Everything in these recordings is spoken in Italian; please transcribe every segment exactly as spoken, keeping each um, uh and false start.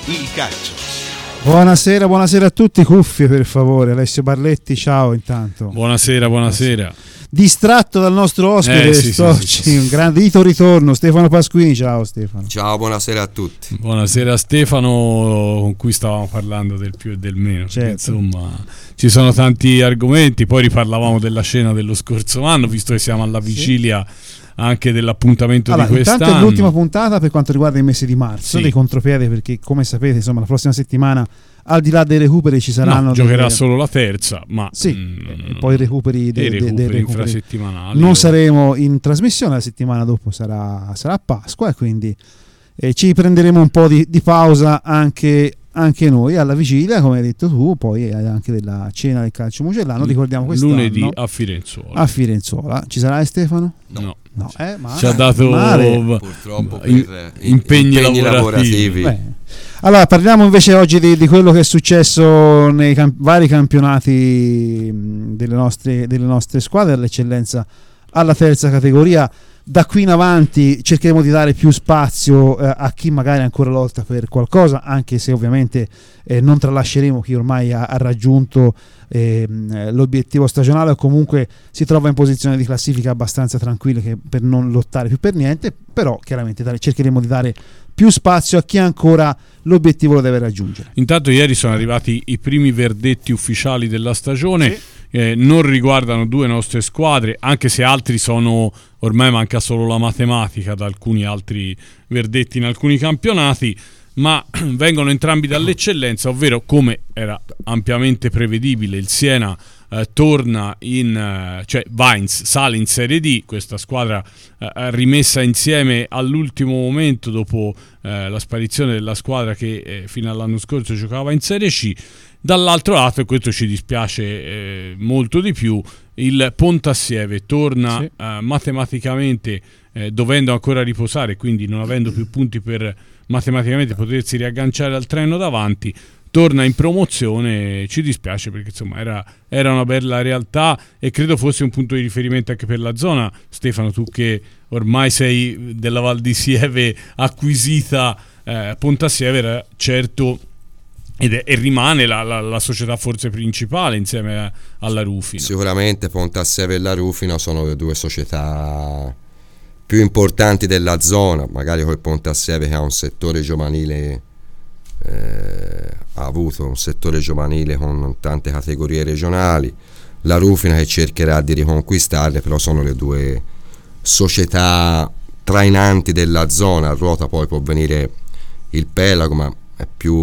il calcio. Buonasera, buonasera a tutti, cuffie per favore. Alessio Barletti, ciao intanto. Buonasera, buonasera. Distratto dal nostro ospite, eh, sì, Storci, sì, sì, sì. un grandito ritorno, Stefano Pasquini, ciao Stefano. Ciao, buonasera a tutti. Buonasera Stefano, con cui stavamo parlando del più e del meno. Certo. Insomma, ci sono tanti argomenti, poi riparlavamo della scena dello scorso anno, visto che siamo alla vigilia sì. anche dell'appuntamento allora, di quest'anno. Intanto è l'ultima puntata per quanto riguarda il mese di marzo, sì. dei contropiede, perché come sapete, insomma, la prossima settimana al di là dei recuperi ci saranno no, giocherà delle... solo la terza, ma sì, mh, e poi i recuperi, dei de, recuperi, recuperi recuperi infrasettimanali. Non saremo in trasmissione, la settimana dopo sarà, sarà Pasqua e quindi eh, ci prenderemo un po' di, di pausa anche, anche noi alla vigilia, come hai detto tu, poi anche della cena del calcio mugellano, ricordiamo quest'anno lunedì a Firenzuola. A Firenzuola. Ci sarai Stefano? No. no. No, eh, ma ci ha dato male. Purtroppo per in, impegni, impegni lavorativi. lavorativi. Beh. Allora parliamo invece oggi di, di quello che è successo nei camp- vari campionati delle nostre, delle nostre squadre, all'eccellenza alla terza categoria. Da qui in avanti cercheremo di dare più spazio eh, a chi magari ancora lotta per qualcosa, anche se ovviamente eh, non tralasceremo chi ormai ha, ha raggiunto eh, l'obiettivo stagionale o comunque si trova in posizione di classifica abbastanza tranquille che per non lottare più per niente, però chiaramente dare, cercheremo di dare più spazio a chi ancora l'obiettivo lo deve raggiungere. Intanto ieri sono arrivati i primi verdetti ufficiali della stagione. Sì. Eh, non riguardano due nostre squadre, anche se altri sono, ormai manca solo la matematica da alcuni altri verdetti in alcuni campionati, ma vengono entrambi dall'eccellenza, ovvero come era ampiamente prevedibile il Siena eh, torna in eh, cioè Vines sale in Serie D, questa squadra eh, rimessa insieme all'ultimo momento dopo eh, la sparizione della squadra che eh, fino all'anno scorso giocava in Serie C. Dall'altro lato, e questo ci dispiace eh, molto di più, il Pontassieve torna sì. eh, matematicamente eh, dovendo ancora riposare, quindi non avendo più punti per matematicamente potersi riagganciare al treno davanti, torna in promozione. Ci dispiace perché insomma era, era una bella realtà e credo fosse un punto di riferimento anche per la zona. Stefano, tu che ormai sei della Val di Sieve acquisita, eh, Pontassieve era certo ed è, e rimane la, la, la società forse principale insieme a, alla Rufina. Sicuramente Pontassieve e la Rufina sono le due società più importanti della zona, magari col Pontassieve che ha un settore giovanile eh, ha avuto un settore giovanile con tante categorie regionali, la Rufina che cercherà di riconquistarle, però sono le due società trainanti della zona. A ruota poi può venire il Pelago, ma è più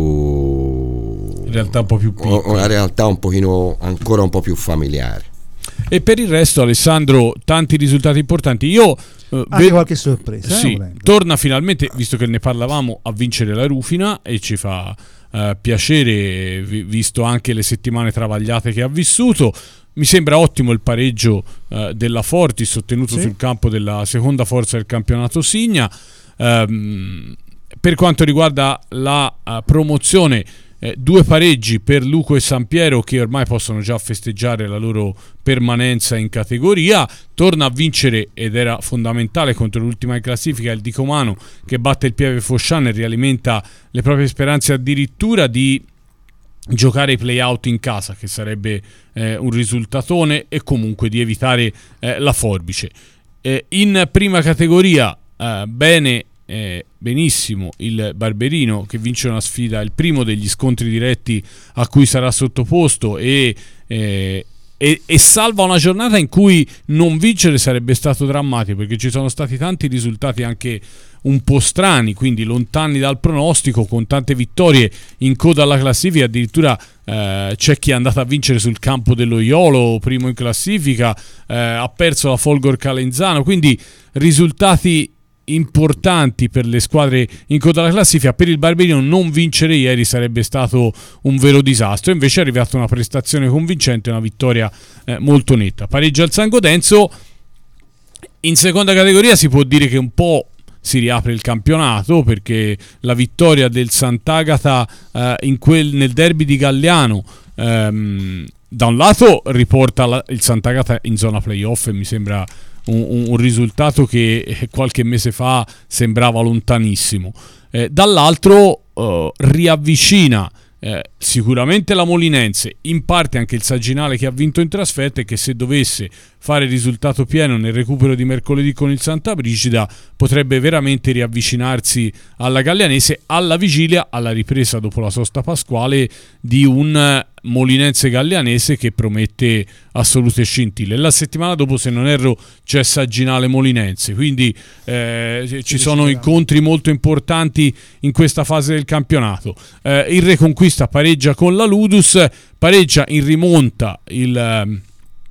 in realtà un po' più piccola, una realtà un pochino ancora un po' più familiare. E per il resto, Alessandro, tanti risultati importanti. Io eh, anche ve- qualche sorpresa sì, eh, torna finalmente, visto che ne parlavamo, a vincere la Rufina e ci fa eh, piacere, visto anche le settimane travagliate che ha vissuto. Mi sembra ottimo il pareggio eh, della Fortis ottenuto sì. sul campo della seconda forza del campionato Signa. ehm, Per quanto riguarda la uh, promozione, eh, due pareggi per Luco e Sampiero che ormai possono già festeggiare la loro permanenza in categoria. Torna a vincere, ed era fondamentale, contro l'ultima in classifica il Dicomano, che batte il Pieve Fosciano e rialimenta le proprie speranze addirittura di giocare i play-out in casa, che sarebbe eh, un risultatone, e comunque di evitare eh, la forbice. Eh, in prima categoria eh, bene Eh, benissimo il Barberino, che vince una sfida, il primo degli scontri diretti a cui sarà sottoposto, e, eh, e, e salva una giornata in cui non vincere sarebbe stato drammatico, perché ci sono stati tanti risultati anche un po' strani, quindi lontani dal pronostico, con tante vittorie in coda alla classifica. Addirittura eh, c'è chi è andato a vincere sul campo dello Iolo, primo in classifica, eh, ha perso la Folgor Calenzano, quindi risultati importanti per le squadre in coda alla classifica. Per il Barberino non vincere ieri sarebbe stato un vero disastro, invece è arrivata una prestazione convincente, una vittoria eh, molto netta. Pareggia il San Godenzo. In seconda categoria si può dire che un po' si riapre il campionato, perché la vittoria del Sant'Agata eh, in quel, nel derby di Galliano ehm, da un lato riporta la, il Sant'Agata in zona playoff, e mi sembra Un, un risultato che qualche mese fa sembrava lontanissimo. Eh, dall'altro uh, riavvicina Eh, sicuramente la Molinense, in parte anche il Saginale che ha vinto in trasferta, e che se dovesse fare risultato pieno nel recupero di mercoledì con il Santa Brigida potrebbe veramente riavvicinarsi alla Gallianese, alla vigilia, alla ripresa dopo la sosta pasquale di un Molinense Gallianese che promette assolute scintille. La settimana dopo, se non erro, c'è Saginale Molinense, quindi eh, ci sono incontri molto importanti in questa fase del campionato. eh, il Reconquista pareggia con la Ludus, pareggia in rimonta il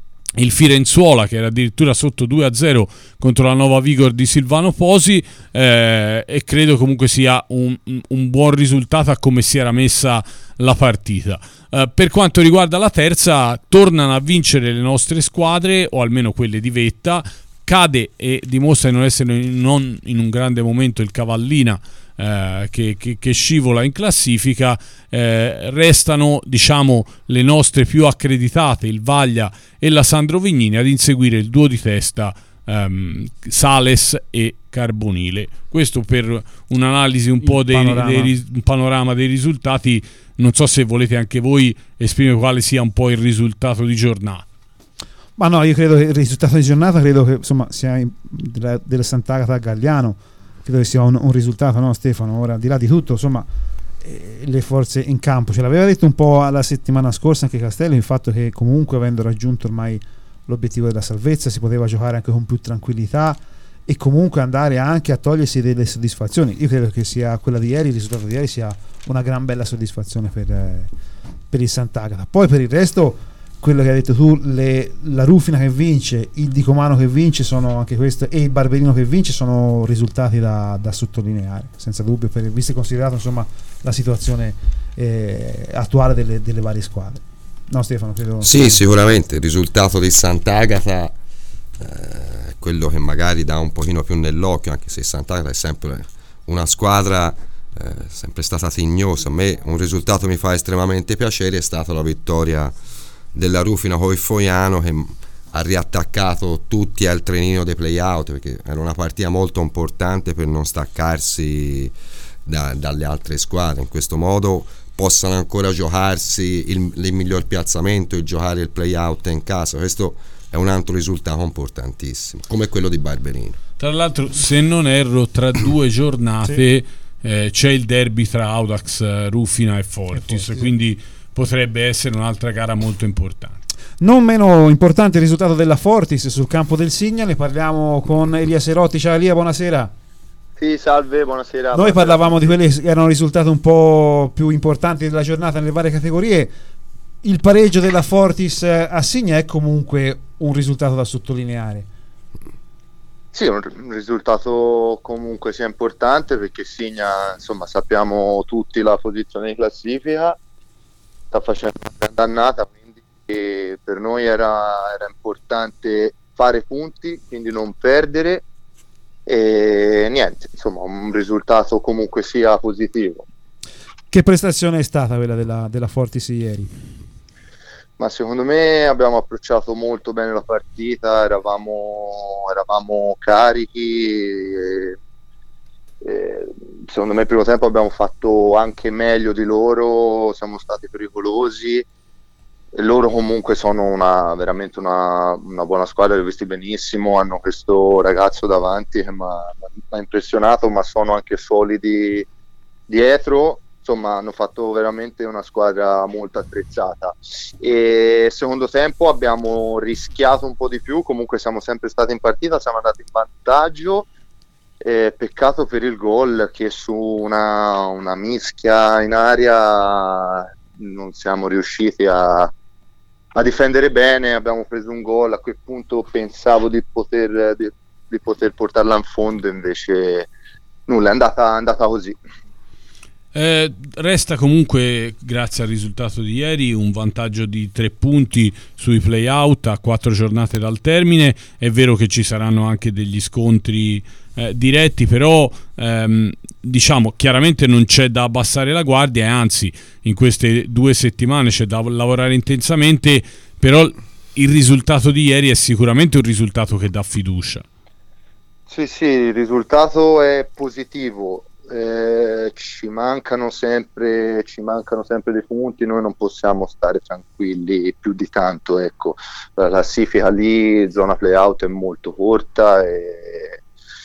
il Firenzuola, che era addirittura sotto due a zero contro la Nova Vigor di Silvano Posi, eh, e credo comunque sia un, un buon risultato a come si era messa la partita. Eh, per quanto riguarda la terza, tornano a vincere le nostre squadre, o almeno quelle di vetta. Cade e dimostra di non essere in, non in un grande momento il Cavallina, eh, che, che, che scivola in classifica. Eh, restano, diciamo, le nostre più accreditate, il Vaglia e la Sandro Vignini, ad inseguire il duo di testa, ehm, Sales e Carbonile. Questo per un'analisi un po' dei panorama. Dei, un panorama dei risultati. Non so se volete anche voi esprimere quale sia un po' il risultato di giornata. Ma no, io credo che il risultato di giornata credo che insomma sia in, della, della Sant'Agata a Galliano, credo che sia un, un risultato, no Stefano? Ora, al di là di tutto, insomma, eh, le forze in campo, ce l'aveva detto un po' la settimana scorsa anche Castello, il fatto che comunque, avendo raggiunto ormai l'obiettivo della salvezza, si poteva giocare anche con più tranquillità e comunque andare anche a togliersi delle soddisfazioni. Io credo che sia quella di ieri, il risultato di ieri sia una gran bella soddisfazione per, eh, per il Sant'Agata. Poi per il resto, quello che hai detto tu, le, la Rufina che vince, il Dicomano che vince, sono anche questo, e il Barberino che vince, sono risultati da, da sottolineare senza dubbio, per, visto e considerato insomma la situazione eh, attuale delle, delle varie squadre. No Stefano? Credo, sì, che... sicuramente il risultato di Sant'Agata è eh, quello che magari dà un pochino più nell'occhio, anche se Sant'Agata è sempre una squadra eh, sempre stata tignosa. A me un risultato mi fa estremamente piacere, è stata la vittoria della Rufina con il Foiano, che ha riattaccato tutti al trenino dei play-out, perché era una partita molto importante per non staccarsi da, dalle altre squadre. In questo modo possano ancora giocarsi il, il miglior piazzamento, il giocare il play-out in casa. Questo è un altro risultato importantissimo, come quello di Barberino. Tra l'altro, se non erro, tra due giornate sì. eh, c'è il derby tra Audax Rufina e Fortis, e Fortis quindi potrebbe essere un'altra gara molto importante. Non meno importante il risultato della Fortis sul campo del Signa. Ne parliamo con Elia Serotti. Ciao Elia, buonasera. Sì, salve, buonasera. Noi buonasera. parlavamo di quelli che erano risultati un po' più importanti della giornata nelle varie categorie. Il pareggio della Fortis a Signa è comunque un risultato da sottolineare. Sì, un risultato comunque sia importante, perché Signa, insomma, sappiamo tutti la posizione di classifica, sta facendo una grande annata, quindi per noi era, era importante fare punti, quindi non perdere, e niente, insomma, un risultato comunque sia positivo. Che prestazione è stata quella della, della Fortis ieri? Ma secondo me abbiamo approcciato molto bene la partita, eravamo, eravamo carichi e, e secondo me il primo tempo abbiamo fatto anche meglio di loro, siamo stati pericolosi, e loro comunque sono una, veramente una, una buona squadra, li ho visti benissimo, hanno questo ragazzo davanti che mi ha impressionato, ma sono anche solidi dietro. Insomma, hanno fatto veramente una squadra molto attrezzata, e secondo tempo abbiamo rischiato un po' di più, comunque siamo sempre stati in partita, siamo andati in vantaggio, eh, peccato per il gol, che su una, una mischia in aria non siamo riusciti a, a difendere bene, abbiamo preso un gol, a quel punto pensavo di poter, di, di poter portarla in fondo, invece nulla, è andata, è andata così. Eh, resta comunque, grazie al risultato di ieri, un vantaggio di tre punti sui play-out a quattro giornate dal termine. È vero che ci saranno anche degli scontri eh, diretti, però ehm, diciamo chiaramente non c'è da abbassare la guardia, e anzi in queste due settimane c'è da lavorare intensamente, però il risultato di ieri è sicuramente un risultato che dà fiducia. Sì, sì, il risultato è positivo. eh, ci mancano sempre ci mancano sempre dei punti, noi non possiamo stare tranquilli più di tanto, ecco. La classifica lì, zona playout, è molto corta e,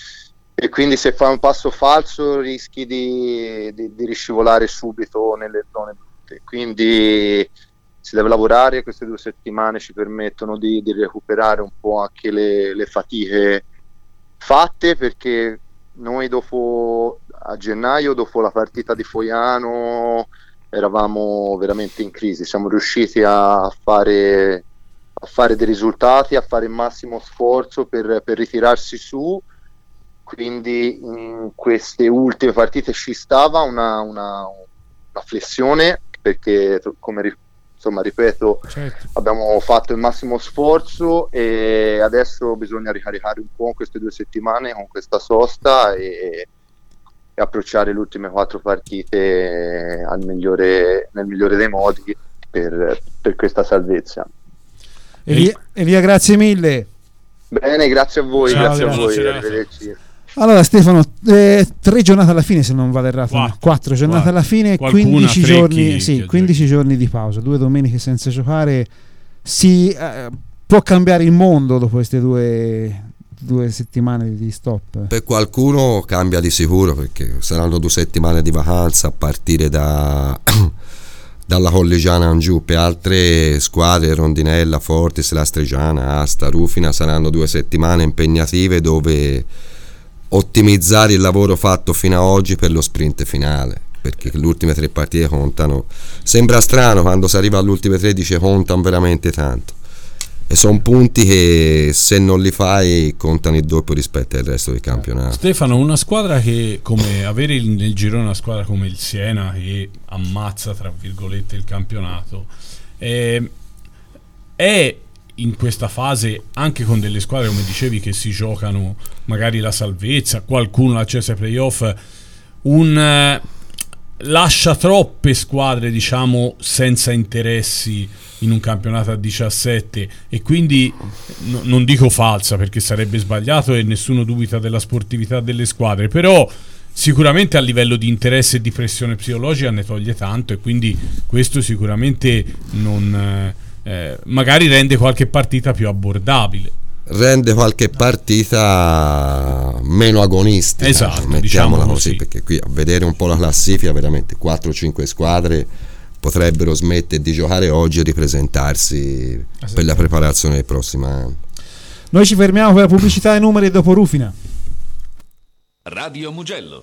e quindi se fai un passo falso rischi di, di, di riscivolare subito nelle zone brutte, quindi si deve lavorare. Queste due settimane ci permettono di, di recuperare un po' anche le, le fatiche fatte, perché noi dopo a gennaio, dopo la partita di Foiano, eravamo veramente in crisi. Siamo riusciti a fare a fare dei risultati, a fare il massimo sforzo per, per ritirarsi su, quindi in queste ultime partite ci stava una, una, una flessione, perché come insomma ripeto, certo, abbiamo fatto il massimo sforzo e adesso bisogna ricaricare un po' queste due settimane con questa sosta e, e approcciare le ultime quattro partite al migliore, nel migliore dei modi per, per questa salvezza. Elia, Elia, grazie mille. Bene, grazie a voi, Ciao, grazie, grazie a voi, arrivederci. Allora Stefano, eh, tre giornate alla fine, se non vale errato, quattro, quattro giornate quattro. alla fine, Qualcuna, quindici giorni, sì, quindici giorni di pausa, due domeniche senza giocare. Si eh, può cambiare il mondo dopo queste due, due settimane di stop? Per qualcuno cambia di sicuro, perché saranno due settimane di vacanza a partire da dalla Collegiana in giù. Per altre squadre, Rondinella, Fortis, Lastrigiana, Asta, Rufina, saranno due settimane impegnative dove ottimizzare il lavoro fatto fino ad oggi per lo sprint finale, perché le ultime tre partite contano. Sembra strano, quando si arriva alle ultime tredici contano veramente tanto, e sono punti che se non li fai contano il doppio rispetto al resto del campionato. Stefano, una squadra che, come avere nel girone una squadra come il Siena che ammazza tra virgolette il campionato, eh, è in questa fase, anche con delle squadre come dicevi che si giocano magari la salvezza, qualcuno l'accesso ai playoff, un eh, lascia troppe squadre diciamo senza interessi in un campionato a diciassette, e quindi no, non dico falsa perché sarebbe sbagliato e nessuno dubita della sportività delle squadre, però sicuramente a livello di interesse e di pressione psicologica ne toglie tanto, e quindi questo sicuramente non eh, magari rende qualche partita più abbordabile, rende qualche partita meno agonistica, esatto, mettiamola diciamo così, così, perché qui a vedere un po' la classifica veramente quattro cinque squadre potrebbero smettere di giocare oggi e ripresentarsi per la preparazione del prossimo anno. Noi ci fermiamo per la pubblicità e numeri dopo Rufina. Radio Mugello.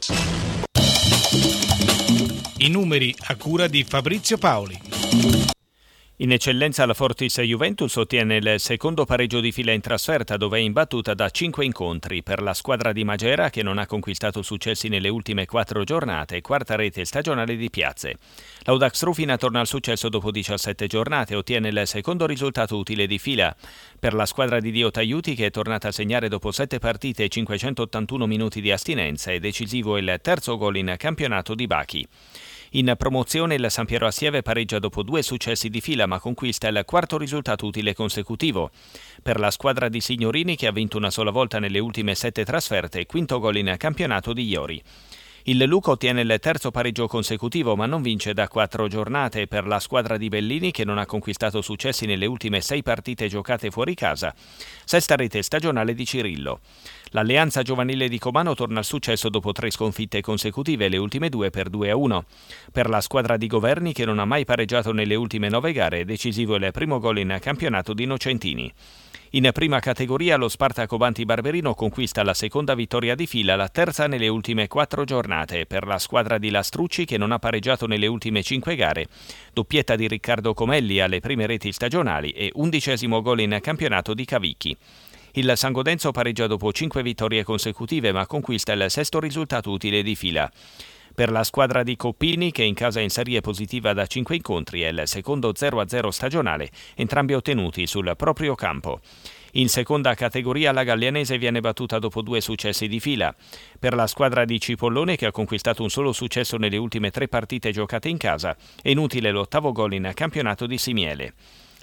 I numeri a cura di Fabrizio Paoli. In eccellenza la Fortis Juventus ottiene il secondo pareggio di fila in trasferta, dove è imbattuta da cinque incontri. Per la squadra di Magera, che non ha conquistato successi nelle ultime quattro giornate, quarta rete stagionale di Piazze. L'Audax Rufina torna al successo dopo diciassette giornate e ottiene il secondo risultato utile di fila. Per la squadra di Dio Taiuti, che è tornata a segnare dopo sette partite e cinquecentottantuno minuti di astinenza, è decisivo il terzo gol in campionato di Bachi. In promozione il San Piero Assieve pareggia dopo due successi di fila, ma conquista il quarto risultato utile consecutivo. Per la squadra di Signorini, che ha vinto una sola volta nelle ultime sette trasferte, quinto gol in campionato di Iori. Il Luca ottiene il terzo pareggio consecutivo, ma non vince da quattro giornate. Per la squadra di Bellini, che non ha conquistato successi nelle ultime sei partite giocate fuori casa, sesta rete stagionale di Cirillo. L'Alleanza Giovanile di Comano torna al successo dopo tre sconfitte consecutive, le ultime due per due a uno. Per la squadra di Governi, che non ha mai pareggiato nelle ultime nove gare, è decisivo il primo gol in campionato di Innocentini. In prima categoria lo Spartaco Banti Barberino conquista la seconda vittoria di fila, la terza nelle ultime quattro giornate. Per la squadra di Lastrucci, che non ha pareggiato nelle ultime cinque gare, doppietta di Riccardo Comelli alle prime reti stagionali e undicesimo gol in campionato di Cavicchi. Il San Godenzo pareggia dopo cinque vittorie consecutive, ma conquista il sesto risultato utile di fila. Per la squadra di Coppini, che in casa è in serie positiva da cinque incontri, è il secondo zero a zero stagionale, entrambi ottenuti sul proprio campo. In seconda categoria la Gallianese viene battuta dopo due successi di fila. Per la squadra di Cipollone, che ha conquistato un solo successo nelle ultime tre partite giocate in casa, è inutile l'ottavo gol in campionato di Simiele.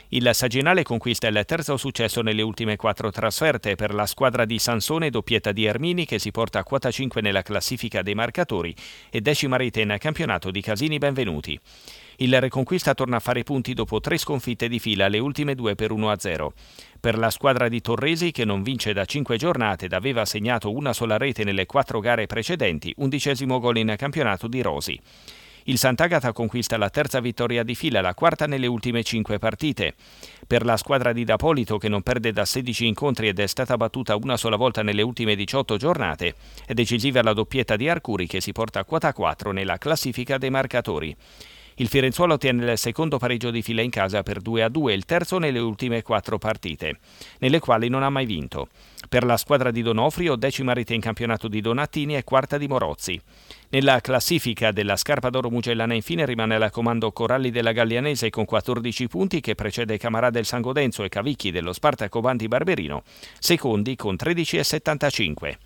Il Saginale conquista il terzo successo nelle ultime quattro trasferte. Per la squadra di Sansone, doppietta di Ermini che si porta a quota cinque nella classifica dei marcatori e decima rete in campionato di Casini Benvenuti. Il Reconquista torna a fare punti dopo tre sconfitte di fila, le ultime due per uno a zero. Per la squadra di Torresi, che non vince da cinque giornate ed aveva segnato una sola rete nelle quattro gare precedenti, undicesimo gol in campionato di Rosi. Il Sant'Agata conquista la terza vittoria di fila, la quarta nelle ultime cinque partite. Per la squadra di D'Apolito, che non perde da sedici incontri ed è stata battuta una sola volta nelle ultime diciotto giornate, è decisiva la doppietta di Arcuri che si porta a quota quattro nella classifica dei marcatori. Il Firenzuolo ottiene il secondo pareggio di fila in casa per due a due, il terzo nelle ultime quattro partite, nelle quali non ha mai vinto. Per la squadra di Donofrio, decima rete in campionato di Donattini e quarta di Morozzi. Nella classifica della Scarpa d'Oro Mugellana infine rimane al comando Coralli della Gallianese con quattordici punti, che precede Camarà del San Godenzo e Cavicchi dello Spartaco Banti Barberino, secondi con tredici e settantacinque.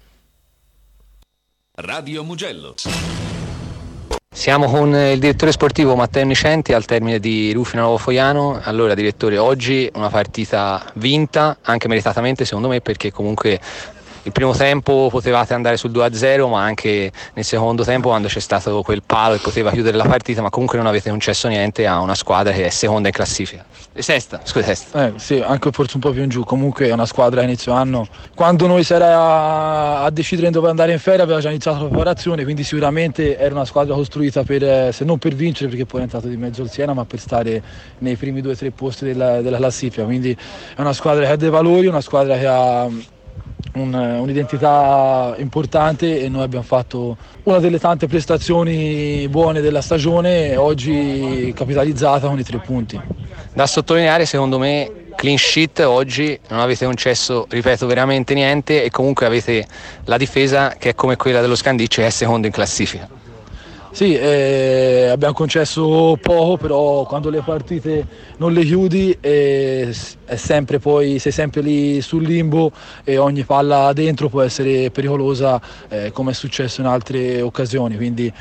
Radio Mugello. Siamo con il direttore sportivo Matteo Nicenti al termine di Rufina Nuovo Foiano. Allora direttore, oggi una partita vinta, anche meritatamente secondo me, perché comunque il primo tempo potevate andare sul due a zero, ma anche nel secondo tempo, quando c'è stato quel palo che poteva chiudere la partita, ma comunque non avete concesso niente a una squadra che è seconda in classifica. E sesta, scusa, sesta. Eh, sì, anche forse un po' più in giù. Comunque è una squadra a inizio anno. Quando noi si era a decidere dove andare in ferie aveva già iniziato la preparazione, quindi sicuramente era una squadra costruita per, se non per vincere, perché poi è entrato di mezzo il Siena, ma per stare nei primi due o tre posti della, della classifica. Quindi è una squadra che ha dei valori, una squadra che ha Un, un'identità importante, e noi abbiamo fatto una delle tante prestazioni buone della stagione, oggi capitalizzata con i tre punti. Da sottolineare secondo me, clean sheet oggi, non avete concesso, ripeto, veramente niente, e comunque avete la difesa che è come quella dello Scandiccio, che è secondo in classifica. Sì, eh, abbiamo concesso poco, però quando le partite non le chiudi eh, è sempre poi, sei sempre lì sul limbo, e ogni palla dentro può essere pericolosa, eh, come è successo in altre occasioni. Quindi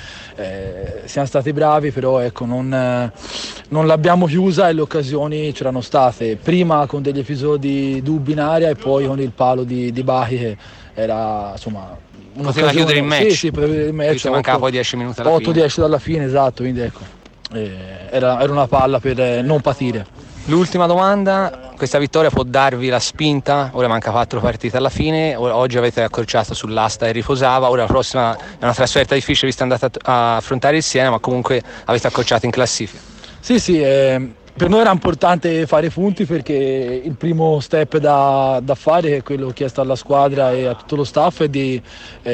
eh, siamo stati bravi, però ecco, non, eh, non l'abbiamo chiusa, e le occasioni c'erano state, prima con degli episodi dubbi in area e poi con il palo di, di Bachi, che era insomma... Poteva chiudere il match, sì, sì, poteva chiudere il match, mancava poi dieci minuti alla otto dieci dalla fine, esatto, quindi ecco, eh, era, era una palla per eh, non patire. L'ultima domanda, questa vittoria può darvi la spinta? Ora manca quattro partite alla fine, oggi avete accorciato sull'asta e riposava, ora la prossima è una trasferta difficile visto andate a affrontare il Siena, ma comunque avete accorciato in classifica. Sì, sì, eh, per noi era importante fare punti, perché il primo step da, da fare, che è quello chiesto alla squadra e a tutto lo staff, è di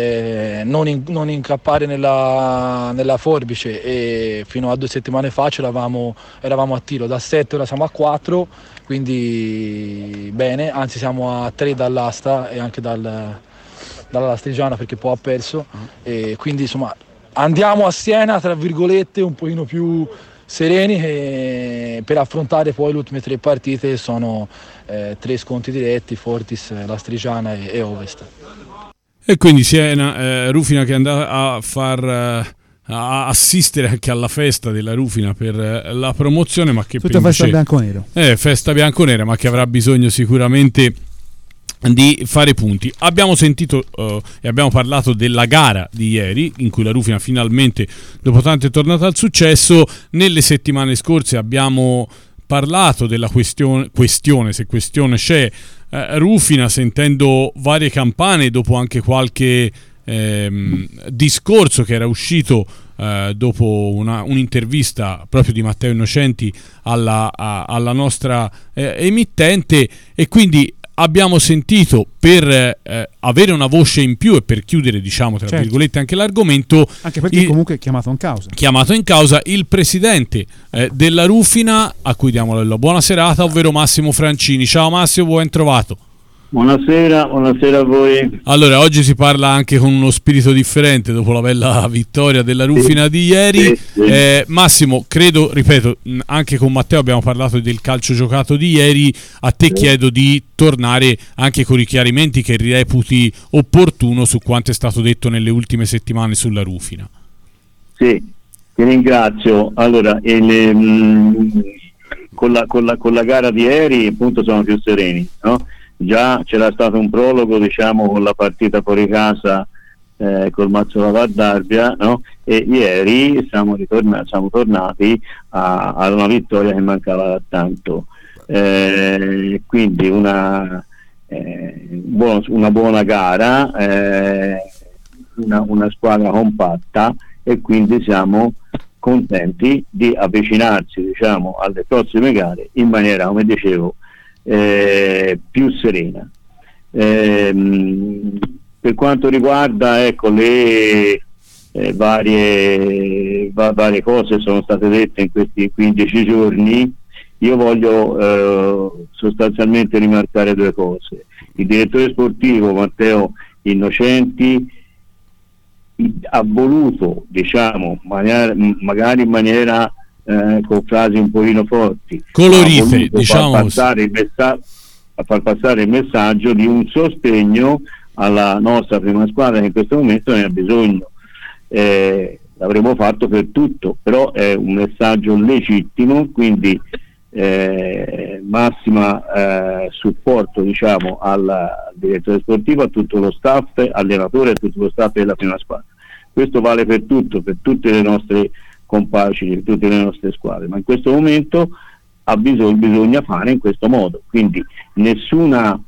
eh, non, in, non incappare nella, nella forbice, e fino a due settimane fa eravamo, eravamo a tiro, da sette ora siamo a quattro, quindi bene, anzi siamo a tre dall'asta e anche dal, dalla Lastrigiana, perché poi ha perso, e quindi insomma andiamo a Siena tra virgolette un pochino più sereni, eh, per affrontare poi le ultime tre partite, sono eh, tre scontri diretti: Fortis, Lastrigiana e, e Ovest. E quindi Siena, eh, Rufina che è andata a far eh, a assistere anche alla festa della Rufina per eh, la promozione, ma che tutta festa bianconera, eh, festa bianconera, ma che avrà bisogno sicuramente di fare punti. Abbiamo sentito uh, e abbiamo parlato della gara di ieri, in cui la Rufina finalmente dopo tanto è tornata al successo. Nelle settimane scorse abbiamo parlato della questione, questione se questione c'è, uh, Rufina, sentendo varie campane, dopo anche qualche ehm, discorso che era uscito uh, dopo una, un'intervista proprio di Matteo Innocenti alla, a, alla nostra eh, emittente, e quindi abbiamo sentito, per eh, avere una voce in più e per chiudere, diciamo, tra certo, virgolette anche l'argomento, anche perché il, comunque è chiamato in causa chiamato in causa il presidente eh, della Rufina, a cui diamo la buona serata, ovvero Massimo Francini. Ciao Massimo, ben trovato. Buonasera, buonasera a voi. Allora, oggi si parla anche con uno spirito differente dopo la bella vittoria della Rufina sì, di ieri. Sì, sì. Eh, Massimo, credo, ripeto, anche con Matteo abbiamo parlato del calcio giocato di ieri. A te sì. chiedo di tornare anche con i chiarimenti che reputi opportuno su quanto è stato detto nelle ultime settimane sulla Rufina. Sì, ti ringrazio. Allora, il, con la, con, la, con la gara di ieri appunto sono più sereni, no? Già c'era stato un prologo, diciamo, con la partita fuori casa eh, col Mazzola Vardarbia, no? E ieri siamo, ritornati, siamo tornati a, a una vittoria che mancava tanto, eh, quindi una, eh, buona, una buona gara, eh, una, una squadra compatta, e quindi siamo contenti di avvicinarci, diciamo, alle prossime gare in maniera, come dicevo, eh, più serena. Eh, per quanto riguarda, ecco, le eh, varie, va, varie cose sono state dette in questi quindici giorni, io voglio eh, sostanzialmente rimarcare due cose. Il direttore sportivo Matteo Innocenti ha voluto, diciamo, maniera, magari in maniera eh, con frasi un pochino forti, colorite, diciamo, far passare il messa- a far passare il messaggio di un sostegno alla nostra prima squadra che in questo momento ne ha bisogno. Eh, l'avremmo fatto per tutto, però è un messaggio legittimo, quindi eh, massima eh, supporto, diciamo, al, al direttore sportivo, a tutto lo staff, allenatore, a tutto lo staff della prima squadra. Questo vale per tutto, per tutte le nostre compagini, per tutte le nostre squadre, ma in questo momento ha bisogno, bisogna fare in questo modo, quindi nessuna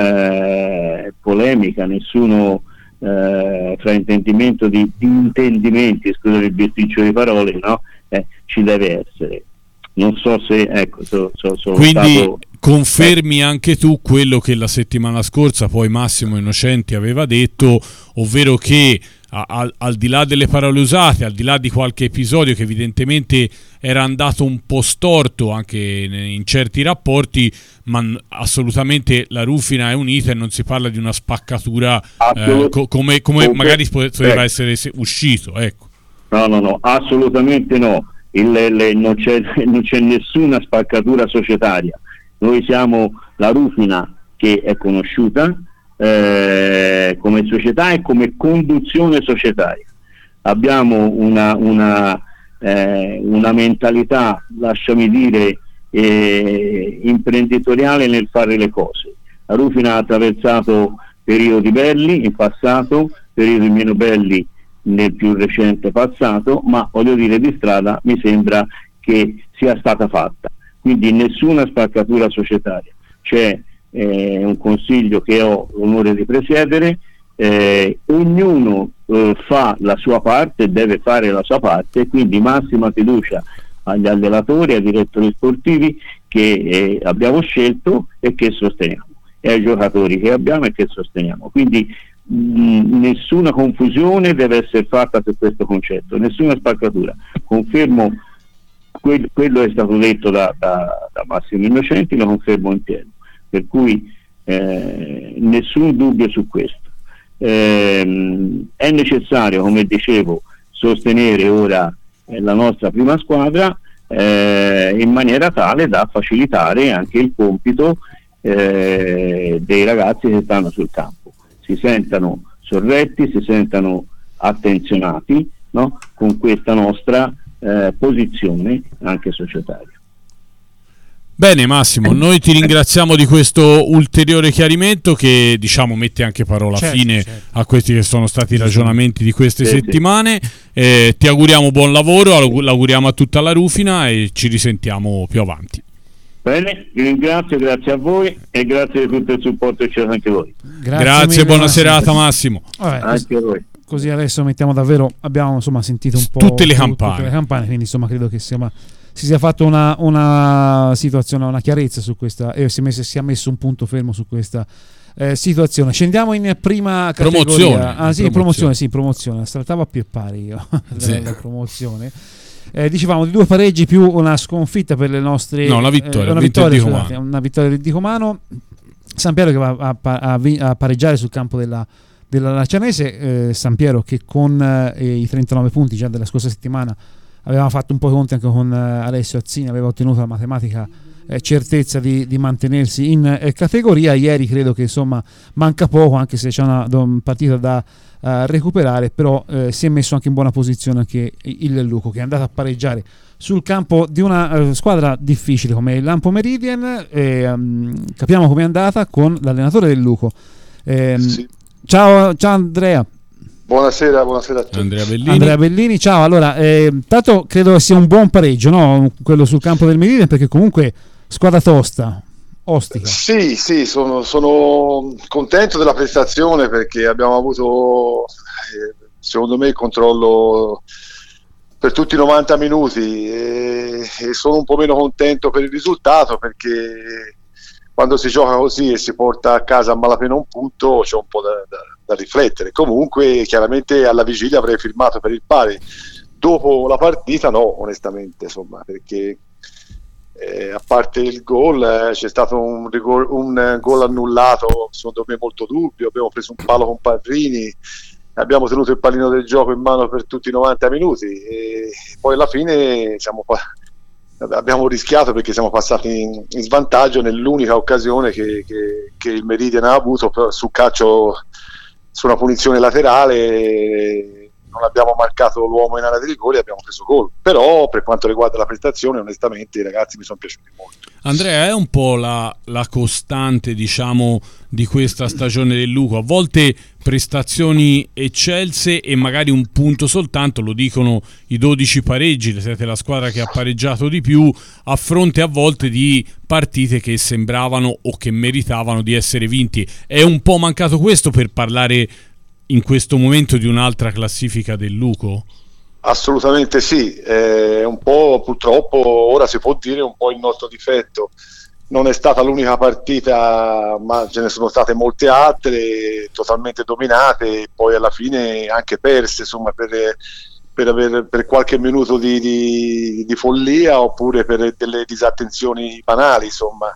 eh, polemica, nessuno eh, fraintendimento di, di intendimenti, scusate il bisticcio di parole, no? Eh, ci deve essere. Non so se, ecco, so, so, so quindi stato... confermi anche tu quello che la settimana scorsa poi Massimo Innocenti aveva detto, ovvero che a, a, al di là delle parole usate, al di là di qualche episodio che evidentemente era andato un po' storto anche in, in certi rapporti, ma n- assolutamente la Rufina è unita e non si parla di una spaccatura eh, co- come, come magari poteva essere se- uscito, ecco. No, no, no, assolutamente no. Il, le, non, c'è, non c'è nessuna spaccatura societaria. Noi siamo la Rufina che è conosciuta eh, come società e come conduzione societaria. Abbiamo una, una, eh, una mentalità, lasciami dire, eh, imprenditoriale nel fare le cose. La Rufina ha attraversato periodi belli in passato, periodi meno belli nel più recente passato, ma voglio dire, di strada mi sembra che sia stata fatta, quindi nessuna spaccatura societaria. C'è eh, un consiglio che ho l'onore di presiedere, eh, ognuno eh, fa la sua parte, deve fare la sua parte, quindi massima fiducia agli allenatori, ai direttori sportivi che eh, abbiamo scelto e che sosteniamo, e ai giocatori che abbiamo e che sosteniamo, quindi mh, nessuna confusione deve essere fatta su questo concetto, nessuna spaccatura. Confermo quel, quello è stato detto da, da, da Massimo Innocenti, lo confermo in pieno, per cui eh, nessun dubbio su questo. Eh, è necessario, come dicevo, sostenere ora eh, la nostra prima squadra eh, in maniera tale da facilitare anche il compito eh, dei ragazzi che stanno sul campo, si sentano sorretti, si sentano attenzionati, no? Con questa nostra eh, posizione anche societaria. Bene Massimo, noi ti ringraziamo di questo ulteriore chiarimento che, diciamo, mette anche parola certo, fine certo. a questi che sono stati i ragionamenti di queste sì, settimane. Sì. Eh, ti auguriamo buon lavoro, l'auguriamo a tutta la Rufina e ci risentiamo più avanti. Bene, vi ringrazio, grazie a voi e grazie di tutto il supporto che c'è anche voi. Grazie, grazie mille, buona Massimo. serata Massimo. Vabbè, anche a voi. Così adesso mettiamo davvero, abbiamo insomma sentito un po' tutte le tu, campane, tutte le campane, quindi insomma credo che sia, si sia fatta una, una situazione, una chiarezza su questa e si è messo, si è messo un punto fermo su questa eh, situazione. Scendiamo in prima categoria. Promozione. Ah sì, promozione, promozione, sì, promozione. Saltavo a più pari io sì. la promozione. Eh, dicevamo di due pareggi più una sconfitta per le nostre no, una vittoria, eh, una, vittoria vittoria scusate, una vittoria del Dicomano. Sampiero che va a, a, a, a pareggiare sul campo della della Lacianese, eh, Sampiero che con eh, i trentanove punti già della scorsa settimana aveva fatto un po' i conti anche con eh, Alessio Azzini, aveva ottenuto la matematica eh, certezza di, di mantenersi in eh, categoria. Ieri credo che insomma manca poco, anche se c'è una, una partita da uh, recuperare, però eh, si è messo anche in buona posizione anche il Luco, che è andato a pareggiare sul campo di una uh, squadra difficile come il Lampo Meridian. E, um, capiamo com'è andata con l'allenatore del Luco. Eh, sì. ciao, ciao Andrea. Buonasera, buonasera a tutti. Andrea Bellini. Andrea Bellini, ciao. Allora, eh, tanto credo sia un buon pareggio, no? Quello sul campo del Meridian, perché comunque squadra tosta, ostica. Sì, sì, sono, sono contento della prestazione, perché abbiamo avuto, eh, secondo me, il controllo per tutti i novanta minuti, e, e sono un po' meno contento per il risultato, perché quando si gioca così e si porta a casa a malapena un punto c'è un po' da, da, da riflettere. Comunque chiaramente alla vigilia avrei firmato per il pari, dopo la partita no, onestamente, insomma, perché eh, a parte il gol eh, c'è stato un, rigor, un gol annullato secondo me molto dubbio, abbiamo preso un palo con Parrini, abbiamo tenuto il pallino del gioco in mano per tutti i novanta minuti e poi alla fine siamo qua. Abbiamo rischiato perché siamo passati in, in svantaggio nell'unica occasione che, che, che il Meridian ha avuto su calcio, su una punizione laterale. Non abbiamo marcato l'uomo in area di rigore e abbiamo preso gol. Però per quanto riguarda la prestazione, onestamente i ragazzi mi sono piaciuti molto. Andrea, è un po' la, la costante, diciamo, di questa stagione del Luco, a volte prestazioni eccelse e magari un punto soltanto, lo dicono i dodici pareggi, siete la squadra che ha pareggiato di più, a fronte a volte di partite che sembravano o che meritavano di essere vinti. È un po' mancato questo per parlare in questo momento di un'altra classifica del Luco? Assolutamente sì, è un po', purtroppo ora si può dire, un po' il nostro difetto. Non è stata l'unica partita, ma ce ne sono state molte altre totalmente dominate e poi alla fine anche perse, insomma, per, per, aver, per qualche minuto di, di, di follia oppure per delle disattenzioni banali, insomma.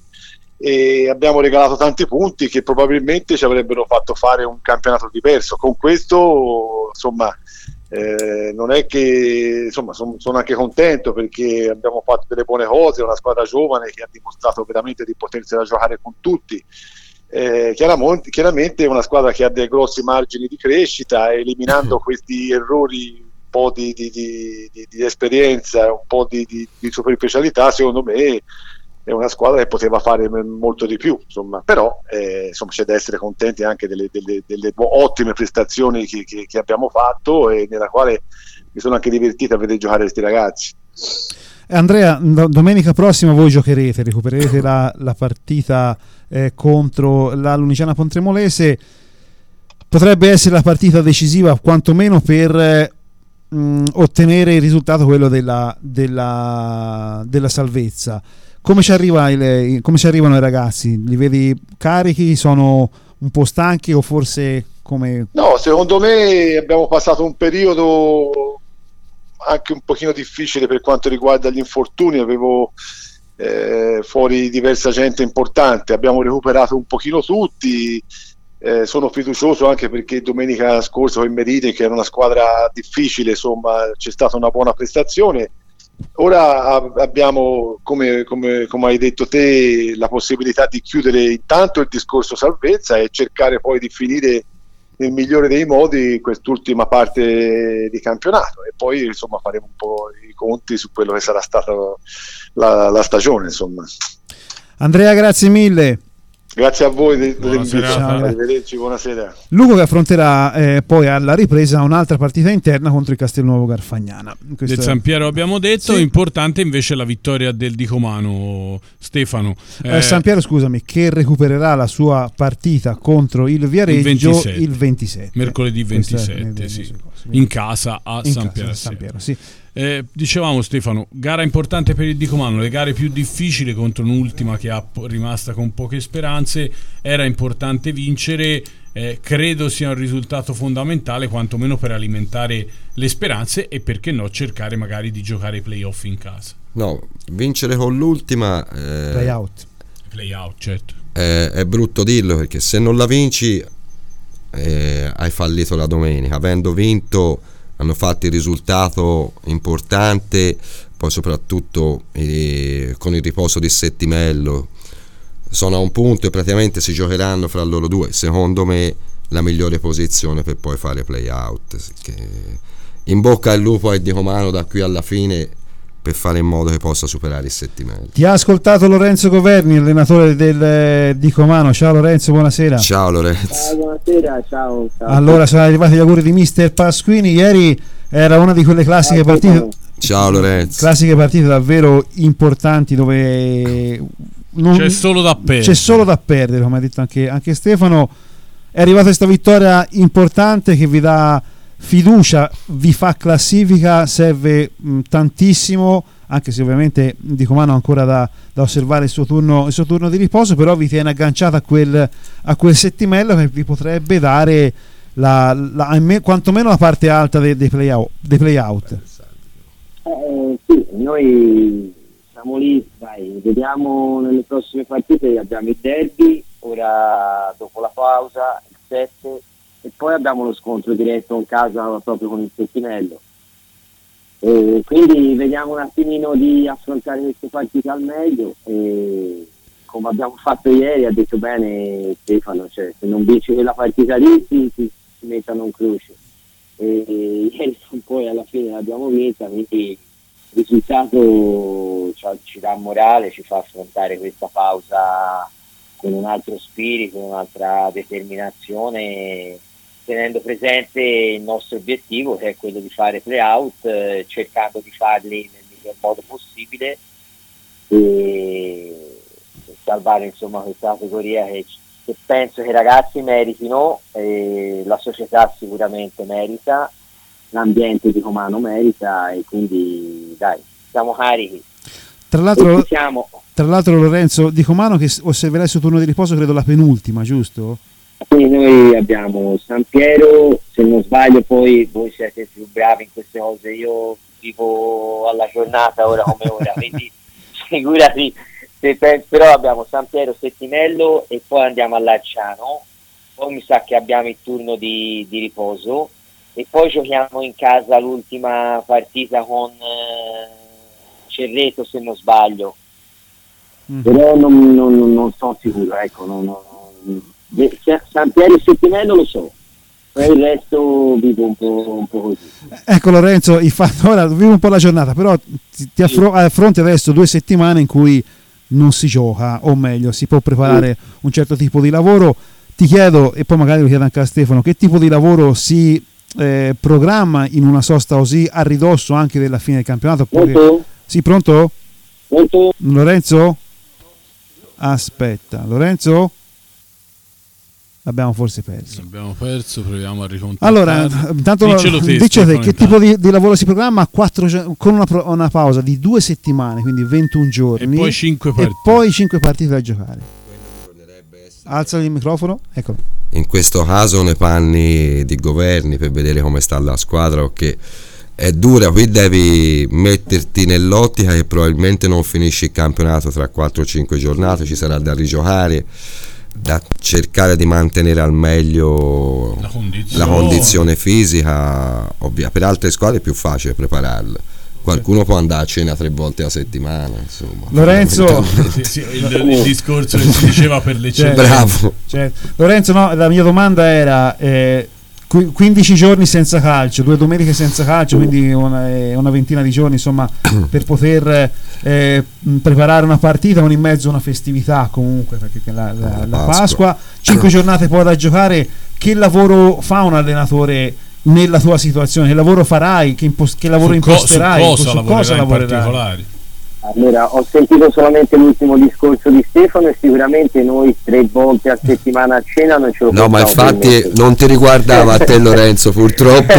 E abbiamo regalato tanti punti che probabilmente ci avrebbero fatto fare un campionato diverso. Con questo, insomma, eh, non è che, insomma, son, sono anche contento perché abbiamo fatto delle buone cose, una squadra giovane che ha dimostrato veramente di potersela giocare con tutti. Eh, chiaramente, chiaramente è una squadra che ha dei grossi margini di crescita, eliminando questi errori, un po' di, di, di, di, di esperienza, un po' di, di, di superficialità, secondo me è una squadra che poteva fare molto di più, insomma. Però eh, insomma, c'è da essere contenti anche delle, delle, delle ottime prestazioni che, che, che abbiamo fatto e nella quale mi sono anche divertito a vedere giocare questi ragazzi. Andrea, domenica prossima voi giocherete, recupererete la, la partita eh, contro la Lunigiana Pontremolese. Potrebbe essere la partita decisiva quantomeno per eh, mh, ottenere il risultato, quello della, della, della salvezza. Come ci, arriva il, come ci arrivano i ragazzi? Li vedi carichi? Sono un po' stanchi o forse come... No, secondo me abbiamo passato un periodo anche un pochino difficile per quanto riguarda gli infortuni, avevo eh, fuori diversa gente importante, abbiamo recuperato un pochino tutti, eh, sono fiducioso anche perché domenica scorsa con Meridian, che era una squadra difficile, insomma c'è stata una buona prestazione. Ora abbiamo, come, come, come hai detto te, la possibilità di chiudere intanto il discorso salvezza e cercare poi di finire nel migliore dei modi quest'ultima parte di campionato e poi insomma faremo un po' i conti su quello che sarà stata la, la stagione, insomma. Andrea, grazie mille. Grazie a voi dell'invito. Arrivederci, buonasera. Luco che affronterà eh, poi alla ripresa un'altra partita interna contro il Castelnuovo Garfagnana. Questo del è... San Piero abbiamo detto, sì. Importante invece la vittoria del Dicomano, Stefano. Eh, eh, San Piero, scusami, che recupererà la sua partita contro il Viareggio il ventisette, il ventisette. Mercoledì ventisette, sì. in casa a in San, casa, Piero, San Piero. Sì. Eh, dicevamo Stefano, gara importante per il Dicomano, le gare più difficili contro un'ultima che ha rimasta con poche speranze, era importante vincere, eh, credo sia un risultato fondamentale quantomeno per alimentare le speranze e perché no cercare magari di giocare i playoff in casa. No, vincere con l'ultima eh, play out, play out certo. eh, è brutto dirlo perché se non la vinci eh, hai fallito la domenica. Avendo vinto hanno fatto il risultato importante, poi soprattutto eh, con il riposo di Settimello sono a un punto e praticamente si giocheranno fra loro due, secondo me la migliore posizione per poi fare play out. Che in bocca al lupo a Di Comano da qui alla fine per fare in modo che possa superare il Settimello. Ti ha ascoltato Lorenzo Governi, allenatore del Di Comano. Ciao Lorenzo, buonasera. Ciao Lorenzo. Ciao, buonasera, ciao, ciao. Allora, sono arrivati gli auguri di mister Pasquini. Ieri era una di quelle classiche ciao, partite. Ciao Lorenzo. Classiche partite davvero importanti dove non, c'è solo da perdere. C'è solo da perdere, come ha detto anche, anche Stefano. È arrivata questa vittoria importante che vi dà fiducia, vi fa classifica, serve mh, tantissimo, anche se ovviamente Di Comano ha ancora da, da osservare il suo turno il suo turno di riposo, però vi tiene agganciata a quel, a quel Settimello che vi potrebbe dare la, la, quantomeno la parte alta dei, dei play out, dei play out. Eh, sì, noi siamo lì, dai, vediamo nelle prossime partite. Abbiamo il derby ora dopo la pausa, il sette, e poi abbiamo lo scontro diretto in casa proprio con il Settimello, e quindi vediamo un attimino di affrontare queste partite al meglio, e come abbiamo fatto ieri, ha detto bene Stefano, cioè se non vinci quella partita lì si, si, si mettano in croce, e ieri poi alla fine l'abbiamo vinta, quindi il risultato ci, ci dà morale, ci fa affrontare questa pausa con un altro spirito, con un'altra determinazione, tenendo presente il nostro obiettivo, che è quello di fare play-out, eh, cercando di farli nel miglior modo possibile e, e salvare insomma questa categoria che, che penso che i ragazzi meritino, e la società sicuramente merita, l'ambiente di Comano merita, e quindi dai, siamo carichi. Tra l'altro, tra l'altro Lorenzo, Di Comano che osserverà il suo turno di riposo credo la penultima, giusto? Quindi noi abbiamo San Piero, se non sbaglio, poi voi siete più bravi in queste cose, io vivo alla giornata ora come ora, quindi figurati, se penso, però abbiamo San Piero, Settimello e poi andiamo a Larciano, poi mi sa che abbiamo il turno di, di riposo e poi giochiamo in casa l'ultima partita con eh, Cerreto se non sbaglio, mm. però non, non, non sono sicuro, ecco, non, non, San Piero e Settimello lo so, poi il resto vivo un po', un po' così. Ecco Lorenzo, il fatto, ora vivo un po' la giornata, però ti, ti affro- affronti adesso due settimane in cui non si gioca, o meglio si può preparare sì. un certo tipo di lavoro. Ti chiedo, e poi magari lo chiedo anche a Stefano, che tipo di lavoro si eh, programma in una sosta così a ridosso anche della fine del campionato? Oppure... Pronto? Sì, pronto? Pronto? Lorenzo? Aspetta, Lorenzo? L'abbiamo forse perso. Abbiamo perso, proviamo a ricontattare. Allora, intanto dice te, che tipo di, di lavoro si programma? Quattro, con una, una pausa di due settimane, quindi ventuno giorni. E poi cinque partite. E poi cinque partite da giocare. Alza il microfono, eccolo. In questo caso nei panni di Governi, per vedere come sta la squadra, che è dura, qui devi metterti nell'ottica che probabilmente non finisci il campionato tra quattro o cinque giornate, ci sarà da rigiocare, da cercare di mantenere al meglio la condizione, la condizione fisica. Ovvia. Per altre squadre è più facile prepararla, qualcuno può andare a cena tre volte a settimana, insomma. Lorenzo, sì, sì, il, il discorso che si diceva per le cene. Bravo. Cioè, Lorenzo, no, la mia domanda era eh, quindici giorni senza calcio, due domeniche senza calcio, quindi una, una ventina di giorni insomma per poter eh, preparare una partita con in mezzo una festività comunque, perché la, la, la Pasqua. Pasqua, cinque giornate poi da giocare. Che lavoro fa un allenatore nella tua situazione? Che lavoro farai? Che, impos- che lavoro su imposterai? Co- su cosa, su cosa lavorerai? Particolari? Allora, ho sentito solamente l'ultimo discorso di Stefano e sicuramente noi tre volte a settimana a cena non ce lo no, ma infatti non ti riguardava a te Lorenzo, purtroppo.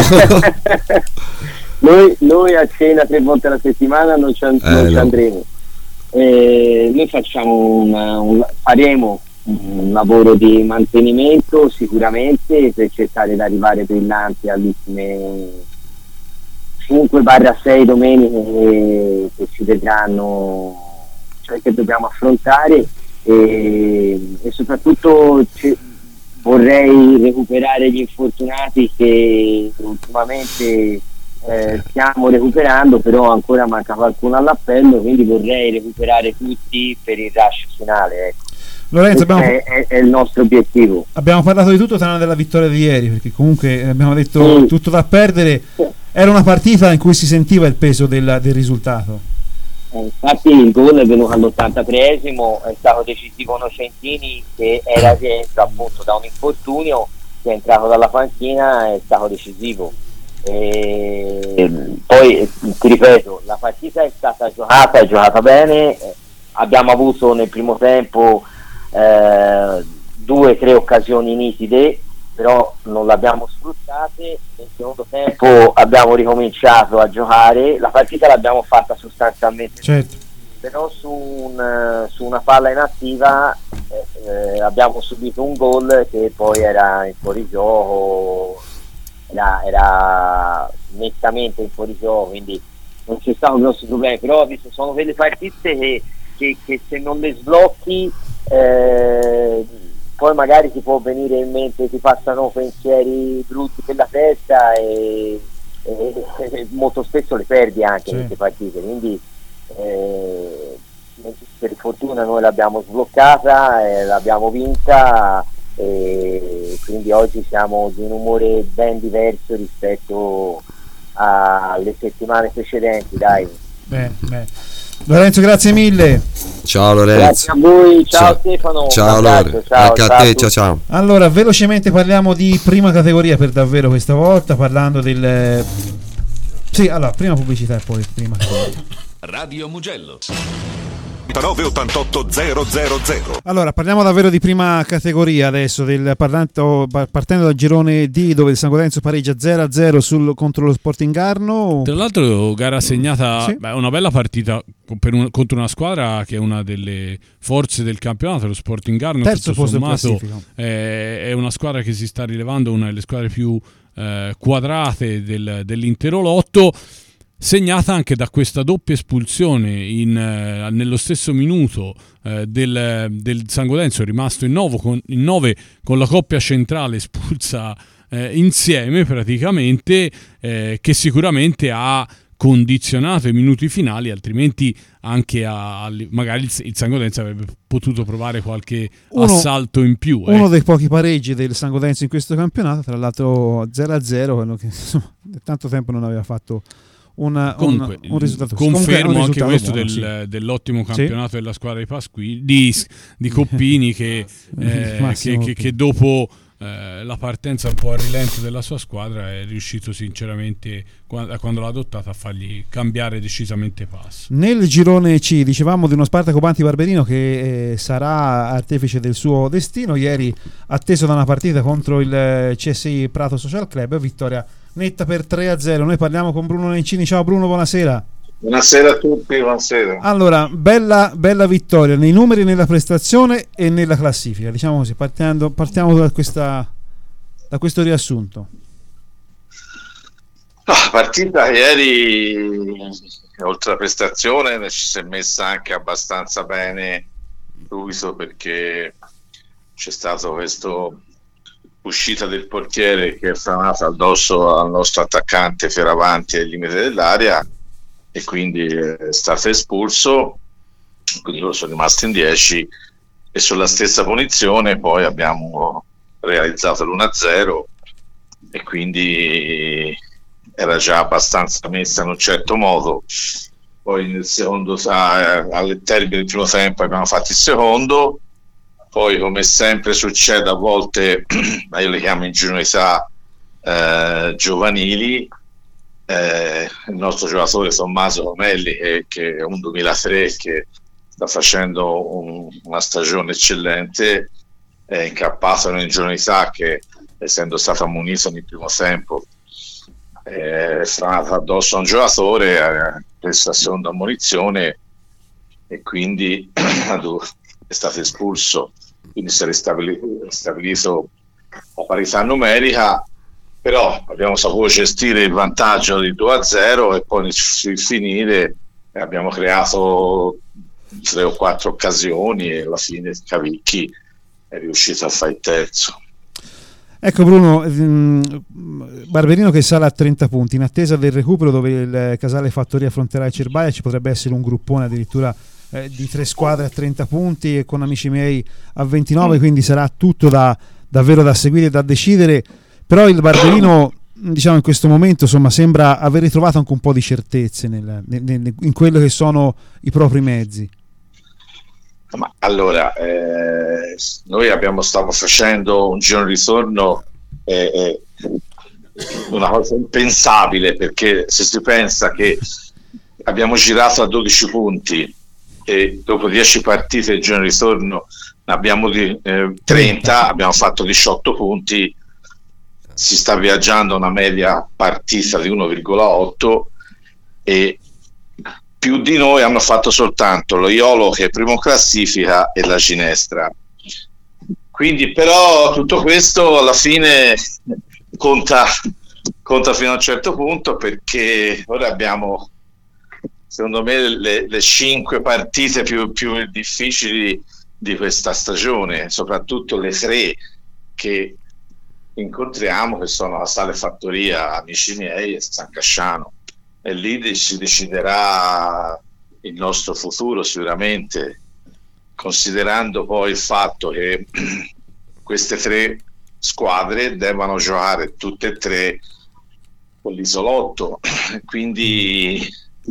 noi, noi a cena tre volte alla settimana non ci, an- eh, non ci no. andremo. Eh, noi facciamo una, un, faremo un lavoro di mantenimento sicuramente per cercare di arrivare brillanti alle ultime cinque sei domeniche che ci vedranno, cioè che dobbiamo affrontare, e, e soprattutto c- vorrei recuperare gli infortunati che ultimamente eh, stiamo recuperando, però ancora manca qualcuno all'appello, quindi vorrei recuperare tutti per il rush finale, ecco. Lorenzo, abbiamo... è, è, è il nostro obiettivo. Abbiamo parlato di tutto tranne della vittoria di ieri, perché comunque abbiamo detto sì. tutto da perdere. Era una partita in cui si sentiva il peso del, del risultato. Eh, infatti il gol è venuto all'ottantatreesimo, è stato decisivo Nocentini, che era rientro appunto da un infortunio, che è entrato dalla panchina, è stato decisivo. E poi ti ripeto, la partita è stata giocata, è giocata bene, abbiamo avuto nel primo tempo eh, due o tre occasioni nitide, però non le abbiamo sfruttate. Nel secondo tempo abbiamo ricominciato a giocare, la partita l'abbiamo fatta sostanzialmente, certo, però su, un, su una palla inattiva eh, eh, abbiamo subito un gol che poi era in fuorigioco. Era, era nettamente in fuorigioco, quindi non c'è stato grossi problemi, però visto, sono quelle partite che, che, che se non le sblocchi eh, poi magari ti può venire in mente, ti passano pensieri brutti per la testa e, e, e molto spesso le perdi anche, sì, queste partite, quindi eh, per fortuna noi l'abbiamo sbloccata, eh, l'abbiamo vinta, e quindi oggi siamo di un umore ben diverso rispetto alle settimane precedenti, dai. Bene, bene. Lorenzo, grazie mille. Ciao Lorenzo. Grazie a voi, ciao, ciao. Stefano. Ciao Lorenzo. Ciao, anche ciao, a te, ciao ciao. Allora, velocemente parliamo di prima categoria per davvero questa volta, parlando del... Sì, allora, prima pubblicità e poi prima categoria. Radio Mugello nove ottantotto zero zero zero. Allora, parliamo davvero di prima categoria adesso, del, parlando, partendo dal girone D, dove il San Gotenzo pareggia zero a zero sul, contro lo Sporting Arno. Tra l'altro gara segnata, sì, beh, una bella partita per un, contro una squadra che è una delle forze del campionato, lo Sporting Arno. Terzo posto in classifica. È, è una squadra che si sta rilevando una delle squadre più eh, quadrate del, dell'intero lotto, segnata anche da questa doppia espulsione in, eh, nello stesso minuto eh, del, del San Gotenzo, rimasto in nove con, in nove con la coppia centrale espulsa eh, insieme praticamente, eh, che sicuramente ha condizionato i minuti finali, altrimenti anche a, a, magari il, il San Gotenzo avrebbe potuto provare qualche uno, assalto in più. Uno eh. dei pochi pareggi del San Gotenzo in questo campionato, tra l'altro zero a zero, quello che insomma, da tanto tempo non aveva fatto Una, comunque, un, un risultato. Confermo un anche questo buono, del, sì, dell'ottimo campionato, sì, della squadra di Pasquini, di, di Coppini che, eh, che, che, che dopo eh, la partenza un po' a rilento della sua squadra è riuscito sinceramente, quando, quando l'ha adottata, a fargli cambiare decisamente passo. Nel girone C dicevamo di uno Spartaco Banti Barberino che eh, sarà artefice del suo destino. Ieri atteso da una partita contro il C S I Prato Social Club, vittoria netta per tre a zero. Noi parliamo con Bruno Nencini. Ciao Bruno, buonasera. Buonasera a tutti, buonasera. Allora, bella, bella vittoria nei numeri, nella prestazione e nella classifica, diciamo così, partendo, partiamo da, questa, da questo riassunto. La partita ieri, oltre alla prestazione, ci si è messa anche abbastanza bene Luiso, perché c'è stato questo uscita del portiere che è franata addosso al nostro attaccante Fioravanti ai limiti dell'area e quindi è stato espulso, quindi loro sono rimasti in dieci e sulla stessa punizione poi abbiamo realizzato l'uno a zero e quindi era già abbastanza messa in un certo modo. Poi nel secondo, al termine del primo tempo abbiamo fatto il secondo. Poi, come sempre succede a volte, ma io le chiamo ingenuità eh, giovanili, eh, il nostro giocatore Tommaso Comelli, che, che è un duemilatré, che sta facendo un, una stagione eccellente, è incappato in un'ingenuità che, essendo stato ammonito nel primo tempo, è stata addosso a un giocatore, ha preso la seconda ammonizione e quindi è stato espulso, quindi si è ristabilito, ristabilito la parità numerica, però abbiamo saputo gestire il vantaggio di due a zero e poi sul finire abbiamo creato tre o quattro occasioni e alla fine Cavicchi è riuscito a fare il terzo. Ecco Bruno, Barberino che sale a trenta punti, in attesa del recupero dove il Casale Fattoria affronterà il Cerbaia. Ci potrebbe essere un gruppone addirittura eh, di tre squadre a trenta punti e con amici miei a ventinove, quindi sarà tutto da, davvero da seguire e da decidere. Però il Barberino, diciamo, in questo momento insomma sembra aver ritrovato anche un po' di certezze nel, nel, in quello che sono i propri mezzi. Ma allora, eh, noi abbiamo stavo facendo un giorno di ritorno, eh, eh, una cosa impensabile, perché se si pensa che abbiamo girato a dodici punti e dopo dieci partite il giorno di ritorno ne abbiamo di, eh, trenta, abbiamo fatto diciotto punti, si sta viaggiando a una media partita di uno virgola otto e più di noi hanno fatto soltanto lo Iolo, che è primo classifica, e la Ginestra. Quindi però tutto questo alla fine conta, conta fino a un certo punto, perché ora abbiamo, secondo me, le, le cinque partite più, più difficili di questa stagione, soprattutto le tre che incontriamo, che sono la Sale Fattoria, amici miei, e San Casciano. E lì si deciderà il nostro futuro sicuramente, considerando poi il fatto che queste tre squadre devono giocare tutte e tre con l'isolotto, quindi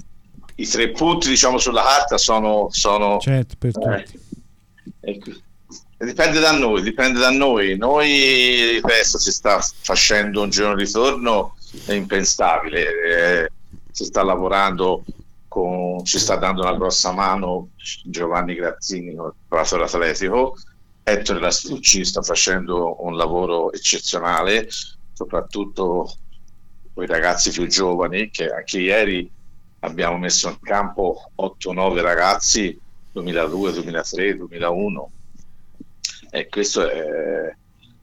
i tre punti, diciamo, sulla carta sono, sono certo, per eh, tutti. E dipende da noi, dipende da noi. Noi, ripeto, si sta facendo un giorno di ritorno impensabile. Eh, si sta lavorando con, ci sta dando una grossa mano Giovanni Grazzini con il preparatore atletico, Ettore Lastucci sta facendo un lavoro eccezionale, soprattutto con i ragazzi più giovani, che anche ieri abbiamo messo in campo otto nove ragazzi duemiladue, duemilatré, duemilauno, e questo è,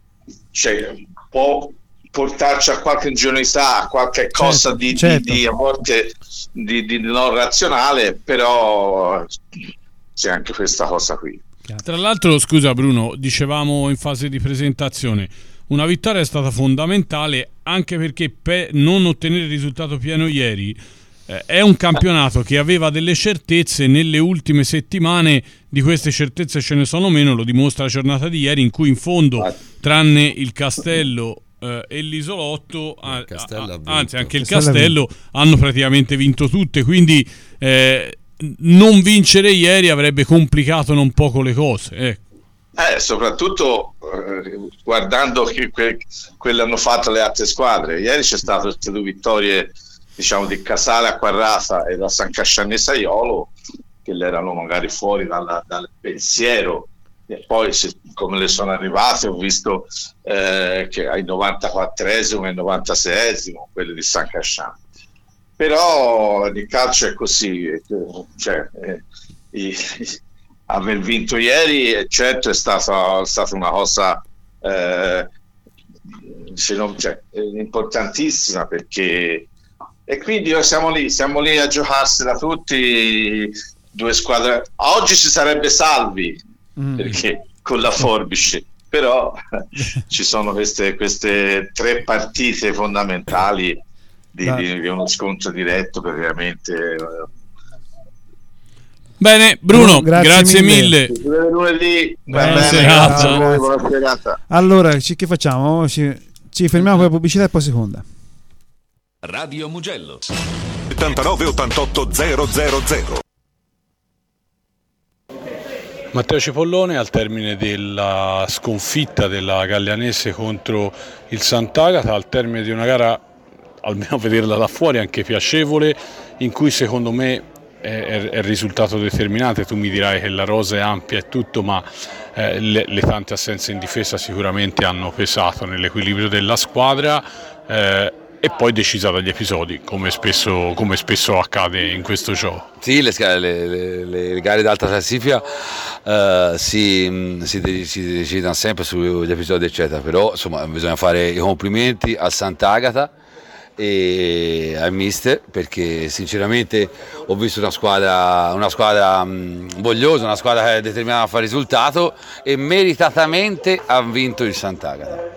cioè, può portarci a qualche ingenuità, a qualche cosa, certo, di, certo. Di, di a volte di, di non razionale, però c'è anche questa cosa qui. Tra l'altro, scusa Bruno, dicevamo in fase di presentazione, una vittoria è stata fondamentale anche perché per non ottenere il risultato pieno ieri eh, è un campionato che aveva delle certezze. Nelle ultime settimane di queste certezze ce ne sono meno, lo dimostra la giornata di ieri, in cui in fondo, tranne il Castello Uh, e l'isolotto, a, a, anzi anche il Castello, hanno praticamente vinto tutte, quindi eh, non vincere ieri avrebbe complicato non poco le cose, ecco. eh, soprattutto eh, guardando che que- quelle hanno fatto le altre squadre. Ieri c'è stato queste due vittorie, diciamo, di Casale Acquarrasa e da San Casciano e Saiolo, che erano magari fuori dalla, dal pensiero. E poi, se, come le sono arrivate, ho visto eh, che ai novantaquattresimo e novantaseiesimo quelle di San Casciano. Però il calcio è così, cioè, eh, i, aver vinto ieri, certo, è stata, è stata una cosa eh, se non, cioè, importantissima, perché e quindi noi siamo lì, siamo lì a giocarsela tutti, due squadre. Oggi ci sarebbe Salvi, perché con la forbice, però ci sono queste, queste tre partite fondamentali di, di, di uno scontro diretto, praticamente. Bene Bruno, grazie, grazie mille, mille. Lunedì. Buona serata. Buona serata. Allora ci, che facciamo? Ci, ci fermiamo con la pubblicità e poi seconda. Radio Mugello settantanove ottantotto zero zero zero. Matteo Cipollone, al termine della sconfitta della Gallianese contro il Sant'Agata, al termine di una gara, almeno vederla da fuori, anche piacevole, in cui secondo me è, è, è il risultato determinante. Tu mi dirai che la rosa è ampia e tutto, ma eh, le, le tante assenze in difesa sicuramente hanno pesato nell'equilibrio della squadra, eh, e poi decisa dagli episodi, come spesso, come spesso accade in questo gioco. Sì, le, le, le, le gare d'alta classifica uh, si, si, si decidono sempre sugli episodi eccetera, però insomma bisogna fare i complimenti al Sant'Agata e al mister, perché sinceramente ho visto una squadra, una squadra mh, vogliosa, una squadra che è determinata a fare risultato, e meritatamente ha vinto il Sant'Agata.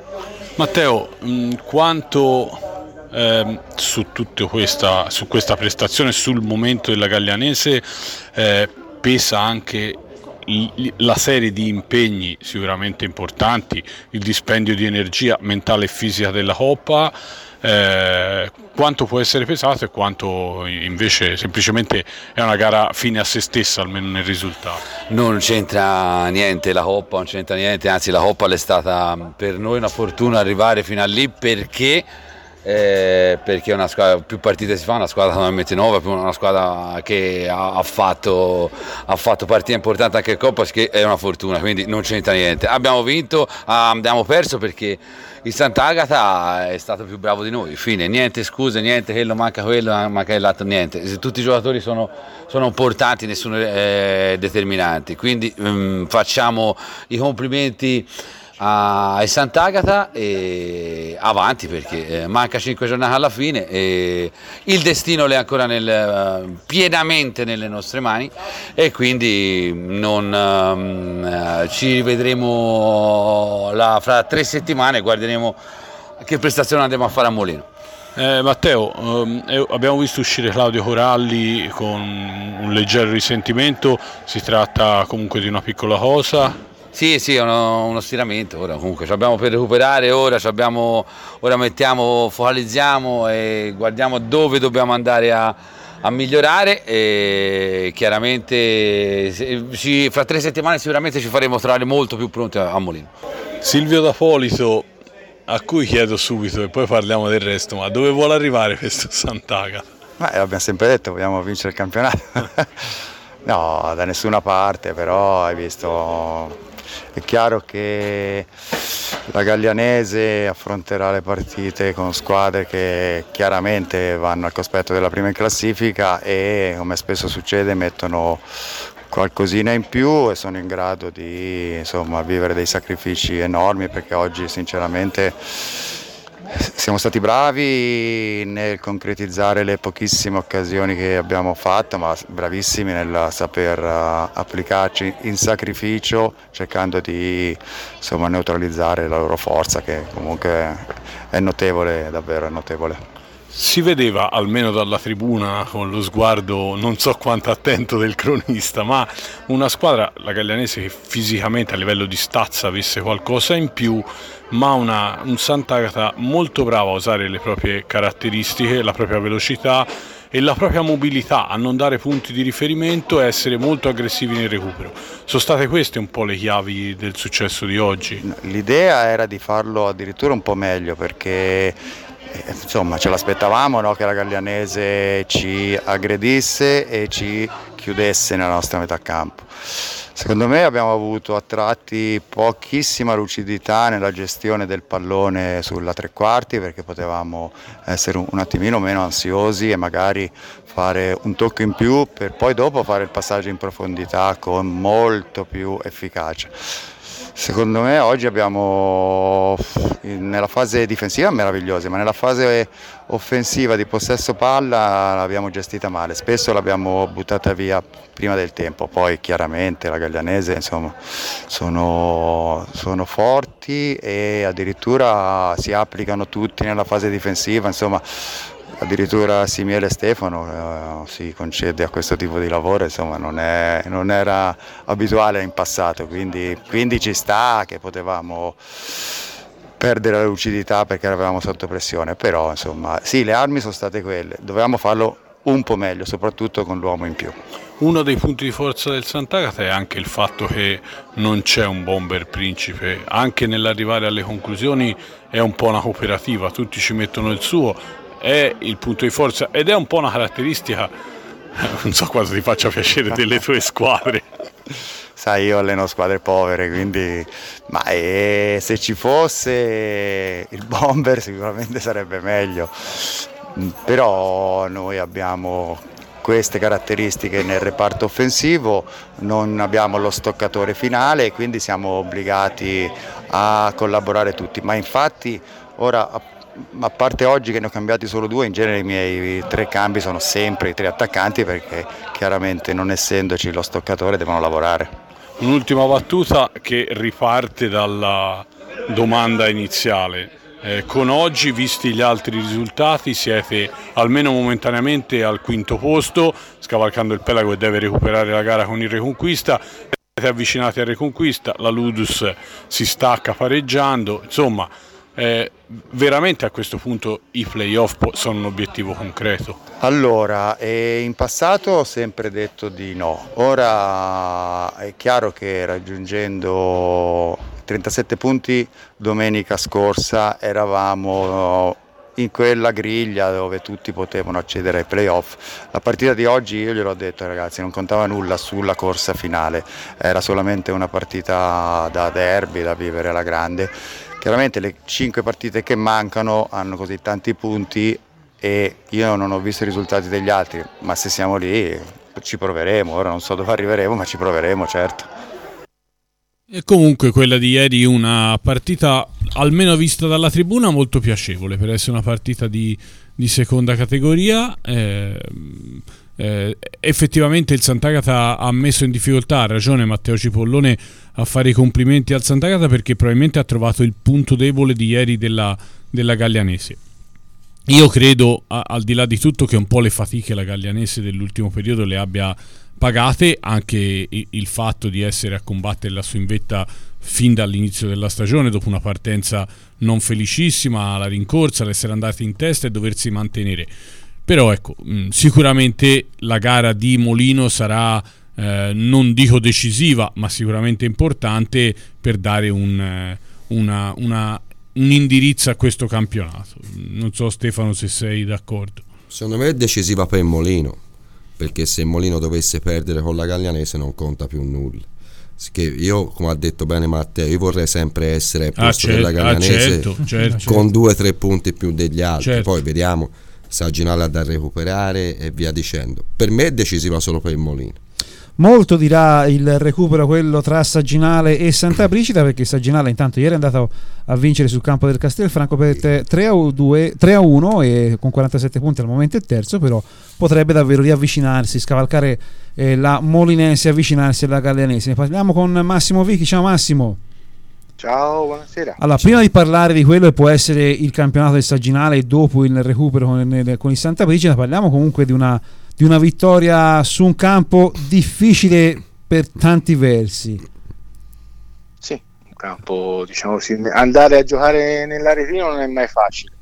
Matteo, mh, quanto eh, su tutta questa, su questa prestazione, sul momento della Gaglianese, eh, pesa anche il, la serie di impegni sicuramente importanti, il dispendio di energia mentale e fisica della Coppa, eh, quanto può essere pesato e quanto invece semplicemente è una gara fine a se stessa, almeno nel risultato? Non c'entra niente la Coppa, non c'entra niente, anzi la Coppa è stata per noi una fortuna arrivare fino a lì perché Eh, perché una squadra, più partite si fa, una squadra totalmente nuova, una squadra che ha, ha, fatto, ha fatto partite importanti anche in Coppa, che è una fortuna, quindi non c'entra niente. Abbiamo vinto, abbiamo perso perché il Sant'Agata è stato più bravo di noi, fine, niente scuse, niente quello manca quello, manca l'altro, niente. Se tutti i giocatori sono, sono importanti, nessuno è determinante, quindi um, facciamo i complimenti a Sant'Agata e avanti perché eh, manca cinque giornate alla fine e il destino è ancora nel, uh, pienamente nelle nostre mani e quindi non, um, uh, ci rivedremo la, fra tre settimane e guarderemo che prestazione andiamo a fare a Molino. Eh, Matteo, um, eh, abbiamo visto uscire Claudio Coralli con un leggero risentimento, si tratta comunque di una piccola cosa? Sì, sì, è uno, uno stiramento, ora comunque ci abbiamo per recuperare, ora, abbiamo, ora mettiamo, focalizziamo e guardiamo dove dobbiamo andare a, a migliorare e chiaramente se, ci, fra tre settimane sicuramente ci faremo trovare molto più pronti a, a Molino. Silvio D'Apolito, a cui chiedo subito e poi parliamo del resto, ma dove vuole arrivare questo Sant'Agata? Beh, l'abbiamo sempre detto, vogliamo vincere il campionato. No, da nessuna parte, però hai visto... È chiaro che la Gaglianese affronterà le partite con squadre che chiaramente vanno al cospetto della prima in classifica e, come spesso succede, mettono qualcosina in più e sono in grado di, insomma, vivere dei sacrifici enormi, perché oggi sinceramente siamo stati bravi nel concretizzare le pochissime occasioni che abbiamo fatto, ma bravissimi nel saper uh, applicarci in sacrificio, cercando di, insomma, neutralizzare la loro forza, che comunque è notevole, davvero è notevole. Si vedeva, almeno dalla tribuna, con lo sguardo non so quanto attento del cronista, ma una squadra, la Gaglianese, che fisicamente a livello di stazza avesse qualcosa in più, ma una, un Sant'Agata molto bravo a usare le proprie caratteristiche, la propria velocità e la propria mobilità, a non dare punti di riferimento e essere molto aggressivi nel recupero. Sono state queste un po' le chiavi del successo di oggi? L'idea era di farlo addirittura un po' meglio, perché insomma ce l'aspettavamo, no? Che la Gaglianese ci aggredisse e ci chiudesse nella nostra metà campo. Secondo me abbiamo avuto a tratti pochissima lucidità nella gestione del pallone sulla tre quarti, perché potevamo essere un attimino meno ansiosi e magari fare un tocco in più per poi dopo fare il passaggio in profondità con molto più efficacia. Secondo me oggi abbiamo, nella fase difensiva meravigliosa, ma nella fase offensiva di possesso palla l'abbiamo gestita male, spesso l'abbiamo buttata via prima del tempo. Poi chiaramente la Gaglianese, insomma, sono, sono forti e addirittura si applicano tutti nella fase difensiva, insomma. Addirittura Simiele Stefano eh, si concede a questo tipo di lavoro, insomma non, è, non era abituale in passato, quindi, quindi ci sta che potevamo perdere la lucidità perché eravamo sotto pressione, però insomma sì, le armi sono state quelle, dovevamo farlo un po' meglio, soprattutto con l'uomo in più. Uno dei punti di forza del Sant'Agata è anche il fatto che non c'è un bomber principe, anche nell'arrivare alle conclusioni è un po' una cooperativa, tutti ci mettono il suo. È il punto di forza ed è un po' una caratteristica, non so quanto ti faccia piacere, delle tue squadre. Sai, io alleno squadre povere, quindi ma eh, se ci fosse il bomber sicuramente sarebbe meglio, però noi abbiamo queste caratteristiche nel reparto offensivo, non abbiamo lo stoccatore finale e quindi siamo obbligati a collaborare tutti, ma infatti ora, a parte oggi che ne ho cambiati solo due, in genere i miei tre cambi sono sempre i tre attaccanti, perché chiaramente non essendoci lo stoccatore devono lavorare. Un'ultima battuta che riparte dalla domanda iniziale. Eh, con oggi, visti gli altri risultati, siete almeno momentaneamente al quinto posto, scavalcando il Pelago, e deve recuperare la gara con il Reconquista. Siete avvicinati al Reconquista, la Ludus si stacca pareggiando, insomma, eh, veramente a questo punto i playoff sono un obiettivo concreto. Allora, eh, in passato ho sempre detto di no, ora è chiaro che raggiungendo trentasette punti domenica scorsa eravamo in quella griglia dove tutti potevano accedere ai playoff. La partita di oggi, io gliel'ho detto ragazzi, non contava nulla sulla corsa finale, era solamente una partita da derby, da vivere alla grande. Chiaramente le cinque partite che mancano hanno così tanti punti e io non ho visto i risultati degli altri, ma se siamo lì ci proveremo, ora non so dove arriveremo, ma ci proveremo, certo. E comunque quella di ieri una partita, almeno vista dalla tribuna, molto piacevole per essere una partita di, di seconda categoria. Eh, eh, effettivamente il Sant'Agata ha messo in difficoltà, ha ragione Matteo Cipollone a fare i complimenti al Sant'Agata, perché probabilmente ha trovato il punto debole di ieri della, della Gaglianese. Io credo, a, al di là di tutto, che un po' le fatiche la Gaglianese dell'ultimo periodo le abbia pagate, anche il fatto di essere a combattere la sua invetta fin dall'inizio della stagione, dopo una partenza non felicissima, la rincorsa, l'essere andati in testa e doversi mantenere. Però ecco, sicuramente la gara di Molino sarà, eh, non dico decisiva, ma sicuramente importante per dare un, una, una, un indirizzo a questo campionato. Non so Stefano se sei d'accordo. Secondo me è decisiva per Molino, perché se Molino dovesse perdere con la Gaglianese non conta più nulla. Che io, come ha detto bene Matteo, io vorrei sempre essere al posto ah, certo, della Gaglianese, ah, certo, certo, con due o tre punti più degli altri, certo. Poi vediamo Sagginale ha da recuperare e via dicendo. Per me è decisiva solo per il Molino. Molto dirà il recupero quello tra Sagginale e Santa Brigida, perché Sagginale intanto ieri è andato a vincere sul campo del Castelfranco per tre a uno e con quarantasette punti al momento è terzo, però potrebbe davvero riavvicinarsi, scavalcare eh, la Molinense e avvicinarsi alla Gaglianese. Ne parliamo con Massimo Vichi. Ciao Massimo. Ciao, buonasera. Allora, prima di parlare di quello che può essere il campionato del Sagginale e dopo il recupero con, con il Santa Brigida, parliamo comunque di una di una vittoria su un campo difficile per tanti versi. Sì, un campo, diciamo così, andare a giocare nell'Aretino non è mai facile.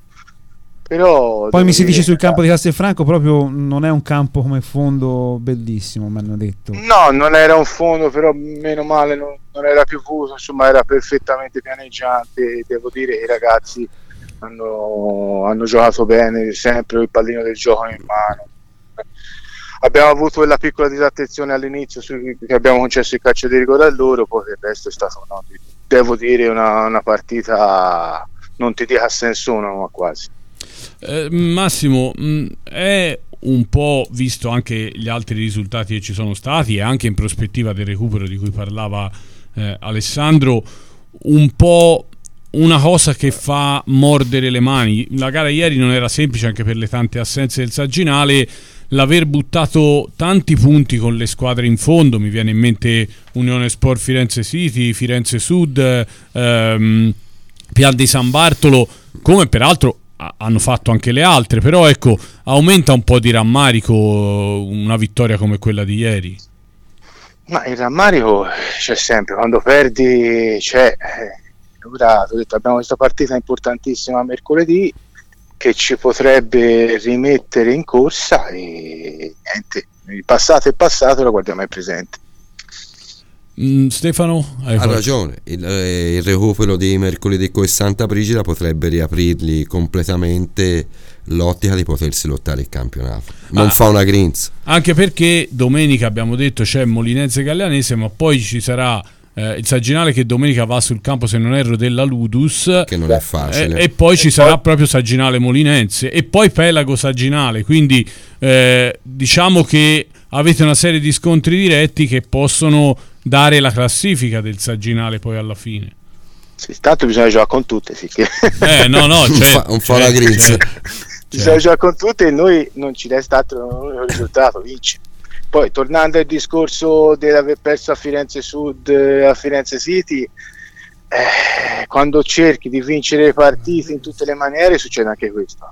Però poi mi si dice sul campo di Castelfranco proprio non è un campo come fondo bellissimo, mi hanno detto. No, non era un fondo, però meno male non, non era piovuto, insomma era perfettamente pianeggiante. Devo dire che i ragazzi hanno, hanno giocato bene, sempre il pallino del gioco in mano. Abbiamo avuto quella piccola disattenzione all'inizio su, che abbiamo concesso il calcio di rigore a loro, poi il resto è stato, no, devo dire, una, una partita, non ti dico a senso uno, ma quasi. Eh, Massimo, mh, è un po', visto anche gli altri risultati che ci sono stati e anche in prospettiva del recupero di cui parlava eh, Alessandro, un po' una cosa che fa mordere le mani. La gara ieri non era semplice anche per le tante assenze del Sagginale. L'aver buttato tanti punti con le squadre in fondo, mi viene in mente Unione Sport Firenze City, Firenze Sud, ehm, Pial di San Bartolo, come peraltro hanno fatto anche le altre, però ecco, aumenta un po' di rammarico una vittoria come quella di ieri. Ma il rammarico c'è sempre, quando perdi c'è. Ora, ho detto, abbiamo questa partita importantissima mercoledì che ci potrebbe rimettere in corsa e niente, il passato è passato, lo guardiamo al presente. Mm, Stefano? Ha fatto... ragione, il, eh, il recupero di mercoledì con Santa Brigida potrebbe riaprirgli completamente l'ottica di potersi lottare il campionato. Non ah, fa una grinza. Anche perché domenica abbiamo detto c'è Molinense Gaglianese, ma poi ci sarà Eh, il Sagginale che domenica va sul campo, se non erro, della Ludus, che non è facile, e, e poi ci e sarà poi... proprio Sagginale Molinense e poi Pelago Sagginale, quindi eh, diciamo che avete una serie di scontri diretti che possono dare la classifica del Sagginale poi alla fine. Sì, tanto bisogna giocare con tutte, sì. eh no no certo, un po' la grinza, certo, bisogna giocare con tutte e noi non ci resta altro un risultato, vince. Poi tornando al discorso di aver perso a Firenze Sud, a Firenze City, eh, quando cerchi di vincere le partite in tutte le maniere succede anche questo.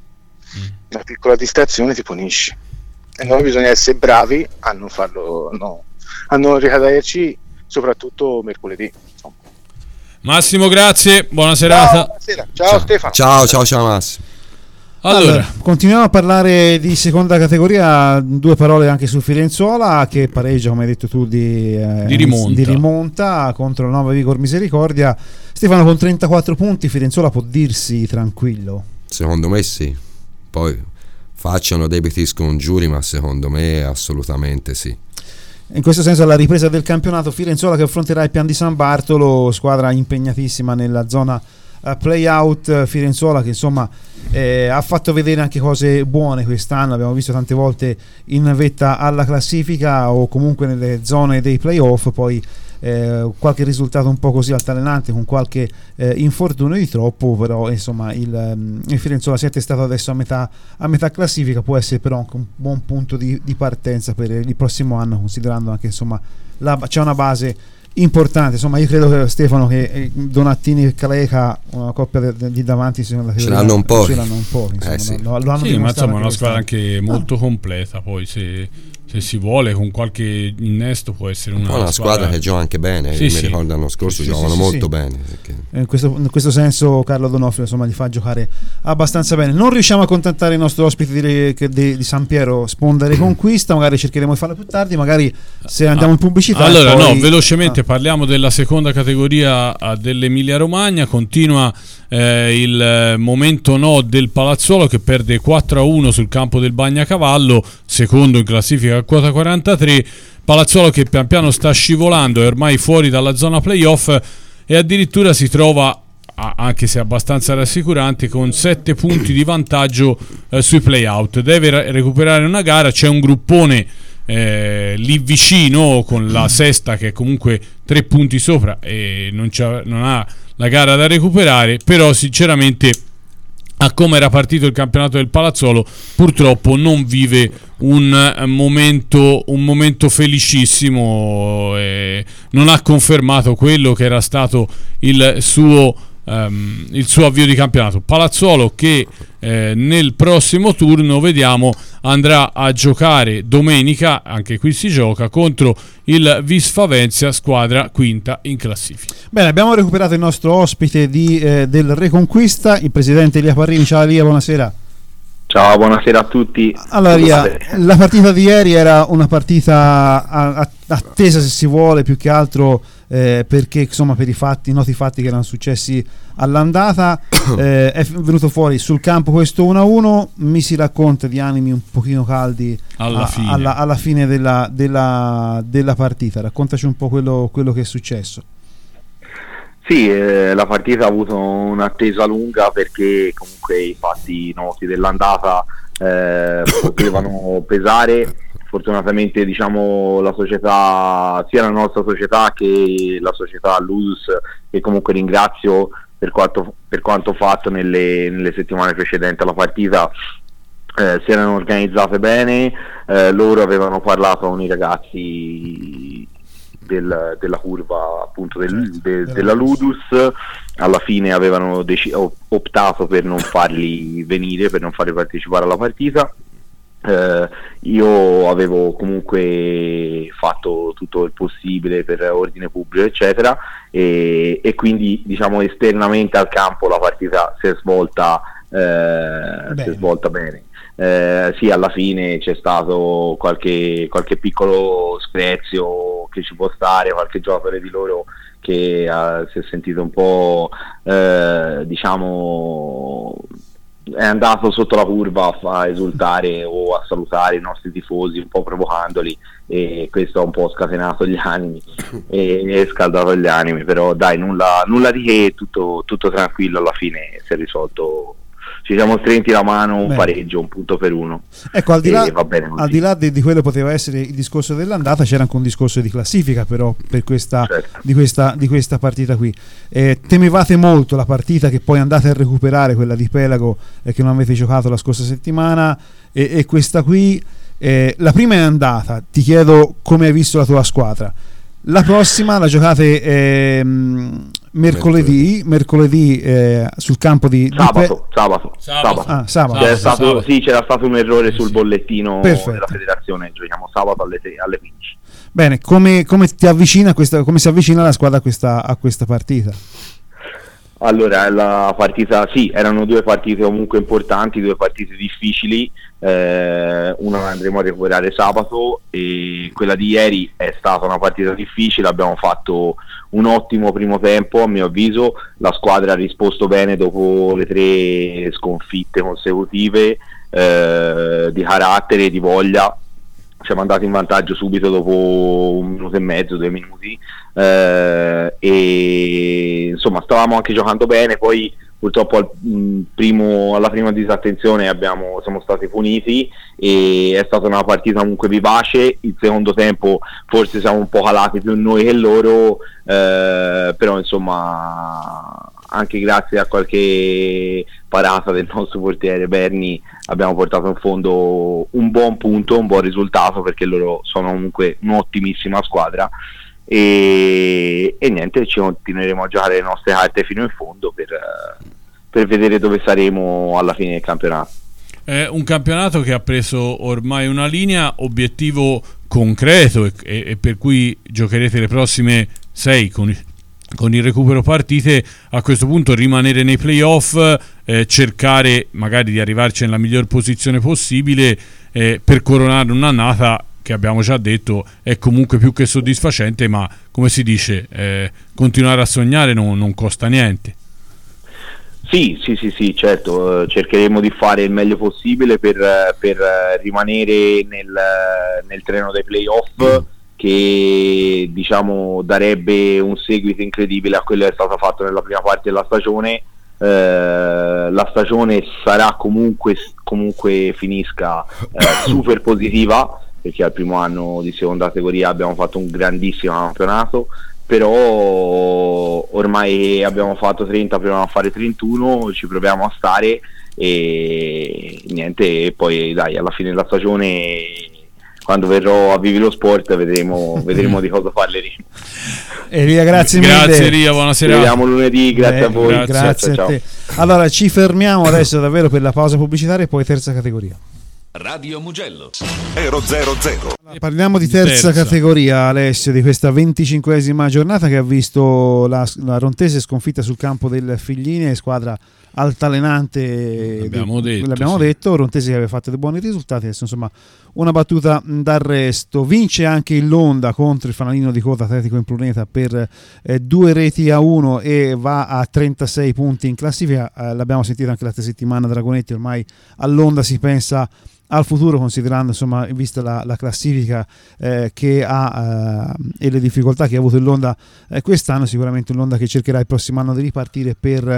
Una piccola distrazione ti punisce, e noi bisogna essere bravi a non farlo, no, a non ricaderci, soprattutto mercoledì. Massimo, grazie, buona serata. Ciao, ciao, ciao Stefano. Ciao, ciao, ciao Massimo. Allora. allora, continuiamo a parlare di seconda categoria, due parole anche su Firenzuola che pareggia, come hai detto tu, di, eh, di, rimonta. di rimonta contro la Nova Vigor Misericordia. Stefano, con trentaquattro punti Firenzuola può dirsi tranquillo? Secondo me sì, poi facciano debiti scongiuri, ma secondo me assolutamente sì. In questo senso, alla ripresa del campionato, Firenzuola che affronterà il Pian di San Bartolo, squadra impegnatissima nella zona uh, play-out. Firenzuola che insomma eh, ha fatto vedere anche cose buone quest'anno, abbiamo visto tante volte in vetta alla classifica o comunque nelle zone dei play-off, poi eh, qualche risultato un po' così altalenante con qualche eh, infortunio di troppo, però insomma il, um, il Firenzuola si è testato adesso a metà, a metà classifica, può essere però anche un buon punto di, di partenza per il prossimo anno, considerando anche insomma la, c'è una base importante. Insomma, io credo che Stefano che Donattini e Caleca, una coppia di davanti, ce l'hanno un po', ce l'hanno un po', insomma, eh sì. lo, lo hanno sì, ma insomma è una squadra quest'anno. anche molto completa, poi se, se si vuole con qualche innesto può essere una, una squadra, squadra che gioca anche bene, sì, mi sì. ricordo l'anno scorso sì, giocavano sì, molto sì. bene perché... in, questo, in questo senso Carlo Donofrio insomma gli fa giocare abbastanza bene. Non riusciamo a contattare il nostro ospite di, di, di San Piero, Sponda Reconquista, magari cercheremo di farlo più tardi, magari se andiamo in pubblicità. Allora poi... no, velocemente ah. parliamo della seconda categoria dell'Emilia Romagna. Continua eh, il momento no del Palazzuolo che perde quattro a uno sul campo del Bagnacavallo, secondo in classifica a quota quarantatré. Palazzuolo che pian piano sta scivolando, è ormai fuori dalla zona playoff e addirittura si trova, anche se abbastanza rassicurante, con sette punti di vantaggio eh, sui playout. Deve re- recuperare una gara, c'è un gruppone eh, lì vicino con la sesta che è comunque tre punti sopra e non, c'ha, non ha la gara da recuperare, però sinceramente a come era partito il campionato del Palazzuolo purtroppo non vive un momento, un momento felicissimo, e non ha confermato quello che era stato il suo Um, il suo avvio di campionato. Palazzuolo che eh, nel prossimo turno vediamo andrà a giocare domenica, anche qui si gioca contro il Vis Favenza, squadra quinta in classifica. Bene, abbiamo recuperato il nostro ospite di, eh, del Reconquista, il presidente Elia Parrini. Ciao Elia, buonasera. Ciao, buonasera a tutti. Allora Elia, la partita di ieri era una partita attesa, se si vuole, più che altro eh, perché insomma per i fatti, i noti fatti che erano successi all'andata. eh, è venuto fuori sul campo questo uno a uno. Mi si racconta di animi un pochino caldi alla a, fine, alla, alla fine della, della, della partita. Raccontaci un po' quello, quello che è successo. Sì, eh, la partita ha avuto un'attesa lunga perché comunque i fatti noti dell'andata eh, potevano pesare. Fortunatamente, diciamo, la società, sia la nostra società che la società Ludus, che comunque ringrazio per quanto, per quanto fatto nelle, nelle settimane precedenti alla partita, eh, si erano organizzate bene. Eh, loro avevano parlato con i ragazzi del, della curva, appunto del, de, della Ludus. Alla fine avevano dec- optato per non farli venire, per non farli partecipare alla partita. Uh, io avevo comunque fatto tutto il possibile per ordine pubblico eccetera e, e quindi diciamo esternamente al campo la partita si è svolta uh, si è svolta bene. Uh, sì, alla fine c'è stato qualche, qualche piccolo screzio che ci può stare, qualche giocatore di loro che uh, si è sentito un po' uh, diciamo è andato sotto la curva a esultare o a salutare i nostri tifosi, un po' provocandoli, e questo ha un po' scatenato gli animi e, e scaldato gli animi, però dai, nulla, nulla di che, tutto, tutto tranquillo, alla fine si è risolto, ci siamo stretti la mano, un Bene. pareggio, un punto per uno. Ecco, al di là, va bene così. al di là di, di quello poteva essere il discorso dell'andata, c'era anche un discorso di classifica però per questa, certo. di, questa di questa partita qui. Eh, temevate molto la partita che poi andate a recuperare, quella di Pelago eh, che non avete giocato la scorsa settimana, e, e questa qui, eh, la prima è andata, ti chiedo come hai visto la tua squadra. La prossima la giocate ehm, mercoledì, mercoledì eh, sul campo di sabato, di sabato, sabato. Ah, sabato. C'era sabato, stato, sabato. Sì, c'era stato un errore sul bollettino Perfetto. della federazione. Giochiamo sabato alle, alle quindici. Bene, come, come ti avvicina questa, come si avvicina la squadra a questa, a questa partita? Allora, la partita, sì, erano due partite comunque importanti, due partite difficili, eh, una la andremo a recuperare sabato e quella di ieri è stata una partita difficile, abbiamo fatto un ottimo primo tempo a mio avviso, la squadra ha risposto bene dopo le tre sconfitte consecutive, eh, di carattere, di voglia. Siamo andati in vantaggio subito dopo un minuto e mezzo, due minuti, eh, e insomma stavamo anche giocando bene, poi purtroppo al mh, primo, alla prima disattenzione abbiamo, siamo stati puniti e è stata una partita comunque vivace. Il secondo tempo forse siamo un po' calati più noi che loro, eh, però insomma anche grazie a qualche parata del nostro portiere Berni abbiamo portato in fondo un buon punto, un buon risultato, perché loro sono comunque un'ottimissima squadra e, e niente, ci continueremo a giocare le nostre carte fino in fondo per, per vedere dove saremo alla fine del campionato. È un campionato che ha preso ormai una linea, obiettivo concreto e, e, e per cui giocherete le prossime sei con i con il recupero partite. A questo punto rimanere nei playoff, eh, cercare magari di arrivarci nella miglior posizione possibile, eh, per coronare un'annata che abbiamo già detto è comunque più che soddisfacente, ma come si dice, eh, continuare a sognare non, non costa niente. Sì, sì, sì, sì, certo, eh, cercheremo di fare il meglio possibile per, per rimanere nel, nel treno dei playoff, mm. che diciamo darebbe un seguito incredibile a quello che è stato fatto nella prima parte della stagione. Eh, la stagione sarà comunque, comunque finisca eh, super positiva, perché al primo anno di seconda categoria abbiamo fatto un grandissimo campionato, però ormai abbiamo fatto trenta, proviamo a fare trentuno, ci proviamo a stare e niente, e poi dai, alla fine della stagione, quando verrò a Vivi lo Sport, vedremo, vedremo di cosa parleremo. Elia, grazie mille. Grazie Elia, buonasera. Ci vediamo lunedì, grazie Beh, a voi. Grazie, grazie ciao, a te. Allora ci fermiamo adesso davvero per la pausa pubblicitaria e poi terza categoria. Radio Mugello zero zero zero. Parliamo di terza, terza categoria, Alessio, di questa venticinquesima giornata che ha visto la, la Rontese sconfitta sul campo del Figline, squadra altalenante, l'abbiamo, de, detto, l'abbiamo sì. detto, Rontese che aveva fatto dei buoni risultati, adesso insomma una battuta d'arresto. Vince anche il Londa contro il fanalino di coda Atletico Impruneta per eh, due reti a uno e va a trentasei punti in classifica. Eh, l'abbiamo sentito anche l'altra settimana, Dragonetti, ormai all'Onda si pensa al futuro, considerando insomma, vista la, la classifica eh, che ha eh, e le difficoltà che ha avuto il Londa eh, quest'anno. Sicuramente un Londa che cercherà il prossimo anno di ripartire per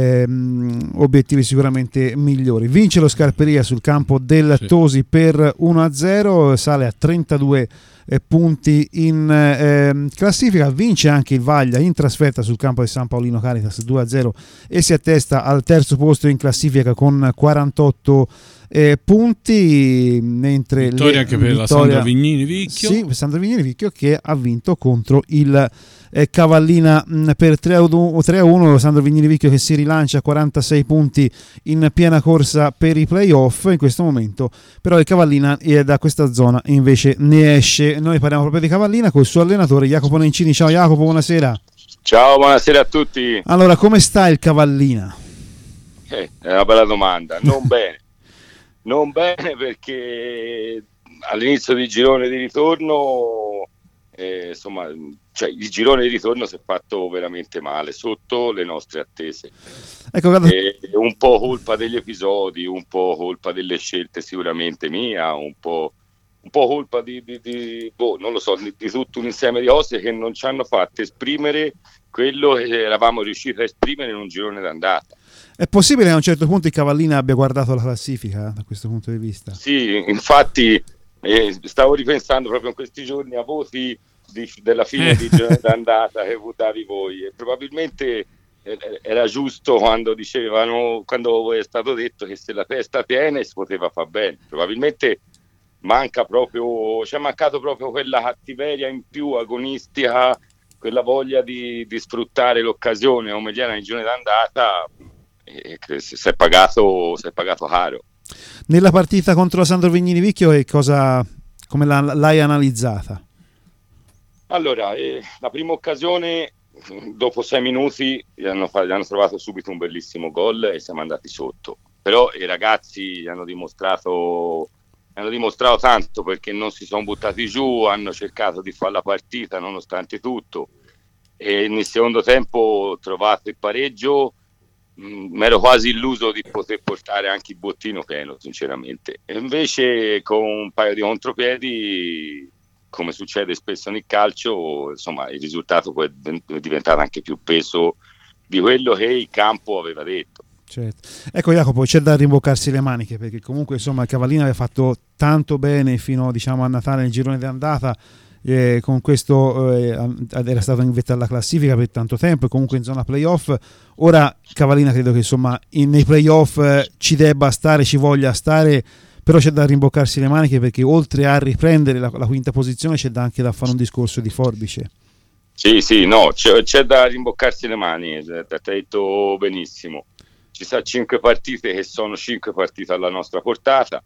ehm, obiettivi sicuramente migliori. Vince lo Scarperia sul campo del sì. Tosi per uno a zero, sale a trentadue eh, punti in eh, classifica. Vince anche il Vaglia in trasferta sul campo del San Paolino Caritas due a zero e si attesta al terzo posto in classifica con quarantotto Eh, punti, mentre vittoria le, anche per vittoria, la Sandro Vignini Vicchio sì, Sandro Vignini Vicchio che ha vinto contro il eh, Cavallina mh, per tre a uno. Sandro Vignini Vicchio che si rilancia a quarantasei punti in piena corsa per i playoff in questo momento, però il Cavallina eh, da questa zona invece ne esce. Noi parliamo proprio di Cavallina col suo allenatore Jacopo Nencini. Ciao Jacopo, buonasera. Ciao, buonasera a tutti. Allora, come sta il Cavallina? Eh, è una bella domanda. Non bene. Non bene perché all'inizio di girone di ritorno, eh, insomma, cioè il girone di ritorno si è fatto veramente male, sotto le nostre attese. Ecco, guarda... eh, un po' colpa degli episodi, un po' colpa delle scelte sicuramente mia, un po', un po' colpa di, di, di boh, non lo so, di, di tutto un insieme di cose che non ci hanno fatto esprimere quello che eravamo riusciti a esprimere in un girone d'andata. È possibile che a un certo punto il Cavallina abbia guardato la classifica da questo punto di vista? Sì, infatti eh, stavo ripensando proprio in questi giorni a voti di, della fine di girone d'andata che votavi voi e probabilmente eh, era giusto quando dicevano, quando è stato detto che se la testa tiene si poteva far bene. Probabilmente manca proprio, ci è mancato proprio quella cattiveria in più agonistica, quella voglia di, di sfruttare l'occasione come gli era in girone d'andata, e che si è pagato, si è pagato caro. Nella partita contro la Sandro Vignini Vicchio, che cosa, come la, l'hai analizzata? Allora, eh, la prima occasione, dopo sei minuti, gli hanno, gli hanno trovato subito un bellissimo gol e siamo andati sotto. Però i ragazzi hanno dimostrato, hanno dimostrato tanto, perché non si sono buttati giù, hanno cercato di fare la partita nonostante tutto. E nel secondo tempo ho trovato il pareggio, mi ero quasi illuso di poter portare anche il bottino pieno, sinceramente. E invece con un paio di contropiedi, come succede spesso nel calcio, insomma, il risultato poi è diventato anche più peso di quello che il campo aveva detto. Certo. Ecco Jacopo, c'è da rimboccarsi le maniche, perché comunque insomma il Cavallina aveva fatto tanto bene fino, diciamo, a Natale nel girone d'andata, eh, con questo eh, era stato in vetta alla classifica per tanto tempo e comunque in zona playoff. Ora Cavallina credo che insomma in, nei playoff eh, ci debba stare, ci voglia stare, però c'è da rimboccarsi le maniche, perché oltre a riprendere la, la quinta posizione c'è da anche da fare un discorso di forbice. Sì, sì, no, c'è, c'è da rimboccarsi le mani, ti hai detto benissimo. Ci sono cinque partite che sono cinque partite alla nostra portata,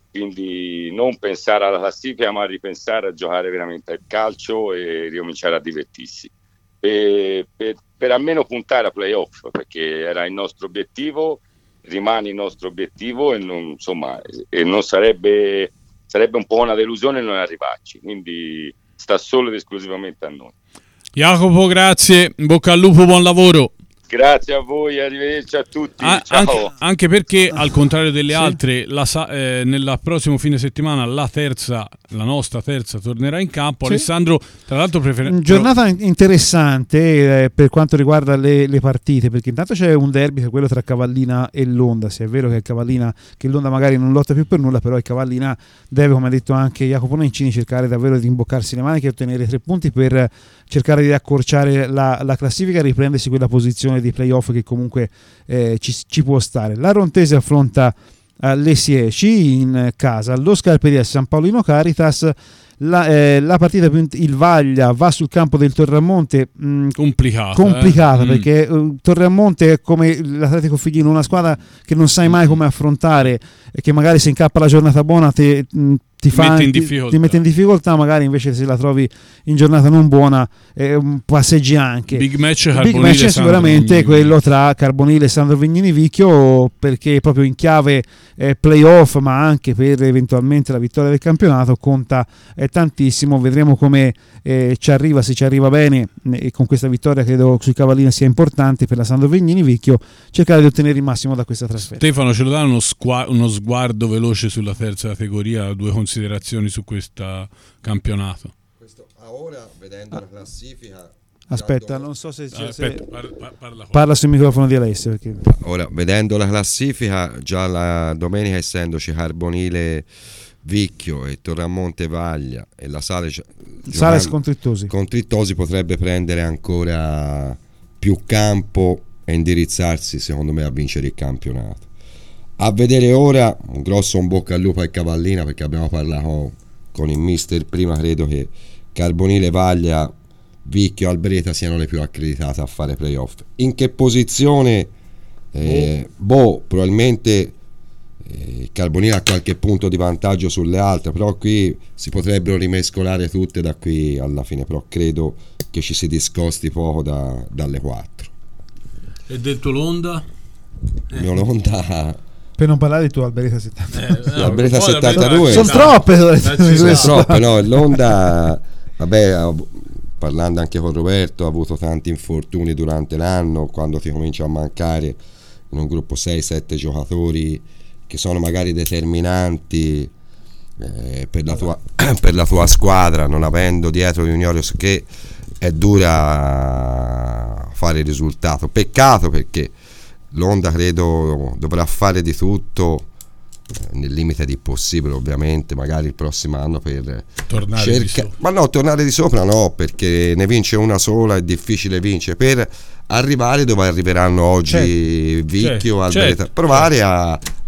quindi non pensare alla classifica ma ripensare a giocare veramente al calcio e ricominciare a divertirsi, per, per, per almeno puntare a playoff, perché era il nostro obiettivo, rimane il nostro obiettivo e non, insomma, e non sarebbe, sarebbe un po' una delusione non arrivarci, quindi sta solo ed esclusivamente a noi. Jacopo, grazie, in bocca al lupo, buon lavoro. Grazie a voi, arrivederci a tutti. Ah, ciao. Anche, anche perché al contrario delle Sì. altre, la, eh, nel prossimo fine settimana la terza, la nostra terza tornerà in campo. Sì. Alessandro, tra l'altro prefer- Giornata interessante eh, per quanto riguarda le, le partite, perché intanto c'è un derby che è quello tra Cavallina e Londa. Se è vero che il Cavallina, che Londa magari non lotta più per nulla, però il Cavallina deve, come ha detto anche Jacopo Nencini, cercare davvero di imboccarsi le maniche e ottenere tre punti per cercare di accorciare la, la classifica e riprendersi quella posizione di playoff che comunque eh, ci, ci può stare. La Rontese affronta uh, le Sieci in casa, lo Scarperia San Paolino Caritas. La, eh, la partita più, il Vaglia va sul campo del Torremonte, mh, complicata, complicata eh? perché uh, Torremonte è come l'Atletico Fighino, una squadra che non sai mai come affrontare e che magari se incappa la giornata buona te, mh, ti, fa, mette in ti, difficoltà. ti mette in difficoltà, magari invece se la trovi in giornata non buona eh, passeggi anche. Big match Big Carbonile match è Sandro sicuramente Vignini. quello tra Carbonile e Sandro Vignini Vicchio, perché proprio in chiave eh, playoff ma anche per eventualmente la vittoria del campionato conta eh, tantissimo. Vedremo come eh, ci arriva, se ci arriva bene, e con questa vittoria credo sui Cavallini sia importante per la Sandro Vignini Vicchio cercare di ottenere il massimo da questa trasferta. Stefano, ce lo dà uno, squa- uno sguardo veloce sulla terza categoria, due considerazioni su questo campionato. Questo, a ora, vedendo Ah. la classifica, Aspetta, non so se, se, Aspetta, se par- par- parla, parla sul microfono di Alessio, perché ora vedendo la classifica, già la domenica essendoci Carbonile Vicchio e Torramonte Vaglia e la Sale Sales con Trittosi. con Trittosi potrebbe prendere ancora più campo e indirizzarsi secondo me a vincere il campionato. A vedere ora, un grosso un bocca al lupo al Cavallina, perché abbiamo parlato con il mister prima, credo che Carbonile, Vaglia, Vicchio, Albreta siano le più accreditate a fare playoff. In che posizione? Eh, boh, probabilmente eh, Carbonile ha qualche punto di vantaggio sulle altre, però qui si potrebbero rimescolare tutte da qui alla fine, però credo che ci si discosti poco da, dalle quattro. E del tuo Londa? Il mio Londa, per non parlare di tuo Alberetta settantadue. Eh, no, l'Alberetta poi settantadue sono troppe, sono troppe, no? L'Onda, vabbè, parlando anche con Roberto, ha avuto tanti infortuni durante l'anno. Quando ti comincia a mancare in un gruppo sei sette giocatori che sono magari determinanti eh, per, la tua, per la tua squadra, non avendo dietro Juniorius, che è dura fare il risultato. Peccato, perché l'Onda credo dovrà fare di tutto eh, nel limite di possibile, ovviamente, magari il prossimo anno per tornare cerca- di sopra. ma no, tornare di sopra no, perché ne vince una sola, è difficile vincere, per arrivare dove arriveranno oggi Certo. Vicchio, Certo. Alberetta, Certo. provare a,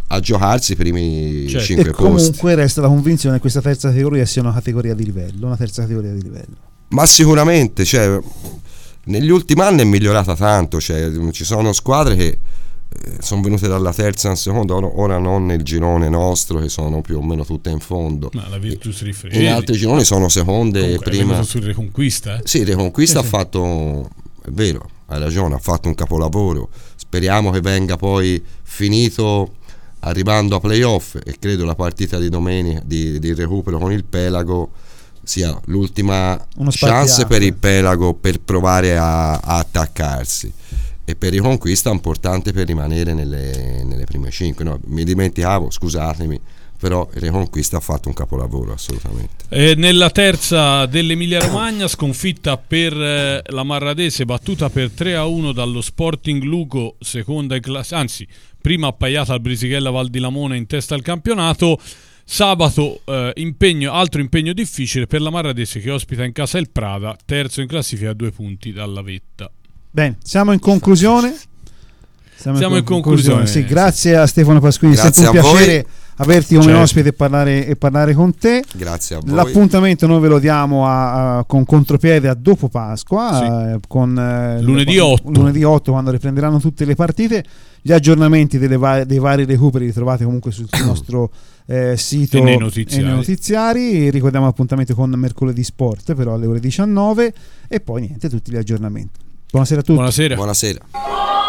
a giocarsi i primi certo. cinque e posti. Comunque resta la convinzione che questa terza categoria sia una categoria di livello, una terza categoria di livello. Ma sicuramente, cioè, negli ultimi anni è migliorata tanto, cioè, ci sono squadre che eh, sono venute dalla terza in seconda, ora, ora non nel girone nostro che sono più o meno tutte in fondo. Ma la Virtus Rifredi, in altri gironi sono seconde. Comunque, prima sul Reconquista, eh? sì, Reconquista sì, ha sì. fatto, è vero, hai ragione, ha fatto un capolavoro, speriamo che venga poi finito arrivando a playoff, e credo la partita di domenica di, di recupero con il Pelago sia l'ultima chance per il Pelago per provare a, a attaccarsi, e per il Conquista è importante per rimanere nelle, nelle prime cinque. No, mi dimenticavo, scusatemi, però il Reconquista ha fatto un capolavoro assolutamente. E nella terza dell'Emilia Romagna, sconfitta per eh, la Marradese, battuta per tre a uno dallo Sporting Lugo, seconda in classe, anzi prima appaiata al Brisighella Val di Lamone in testa al campionato. Sabato eh, impegno, altro impegno difficile per la Marradese che ospita in casa il Prada, terzo in classifica a due punti dalla vetta. Bene, siamo in conclusione. Siamo, siamo in conclusione. Sì, grazie a Stefano Pasquini, è sempre un piacere averti come certo. ospite e parlare, e parlare con te. Grazie a voi. L'appuntamento noi ve lo diamo a, a, con contropiede a dopo Pasqua, sì. eh, con eh, lunedì otto. lunedì otto, quando riprenderanno tutte le partite. Gli aggiornamenti delle va- dei vari recuperi li trovate comunque sul nostro eh, sito e nei notiziari. e nei notiziari. Ricordiamo l'appuntamento con Mercoledì Sport però alle ore diciannove, e poi niente, tutti gli aggiornamenti. Buonasera a tutti. Buonasera. Buonasera.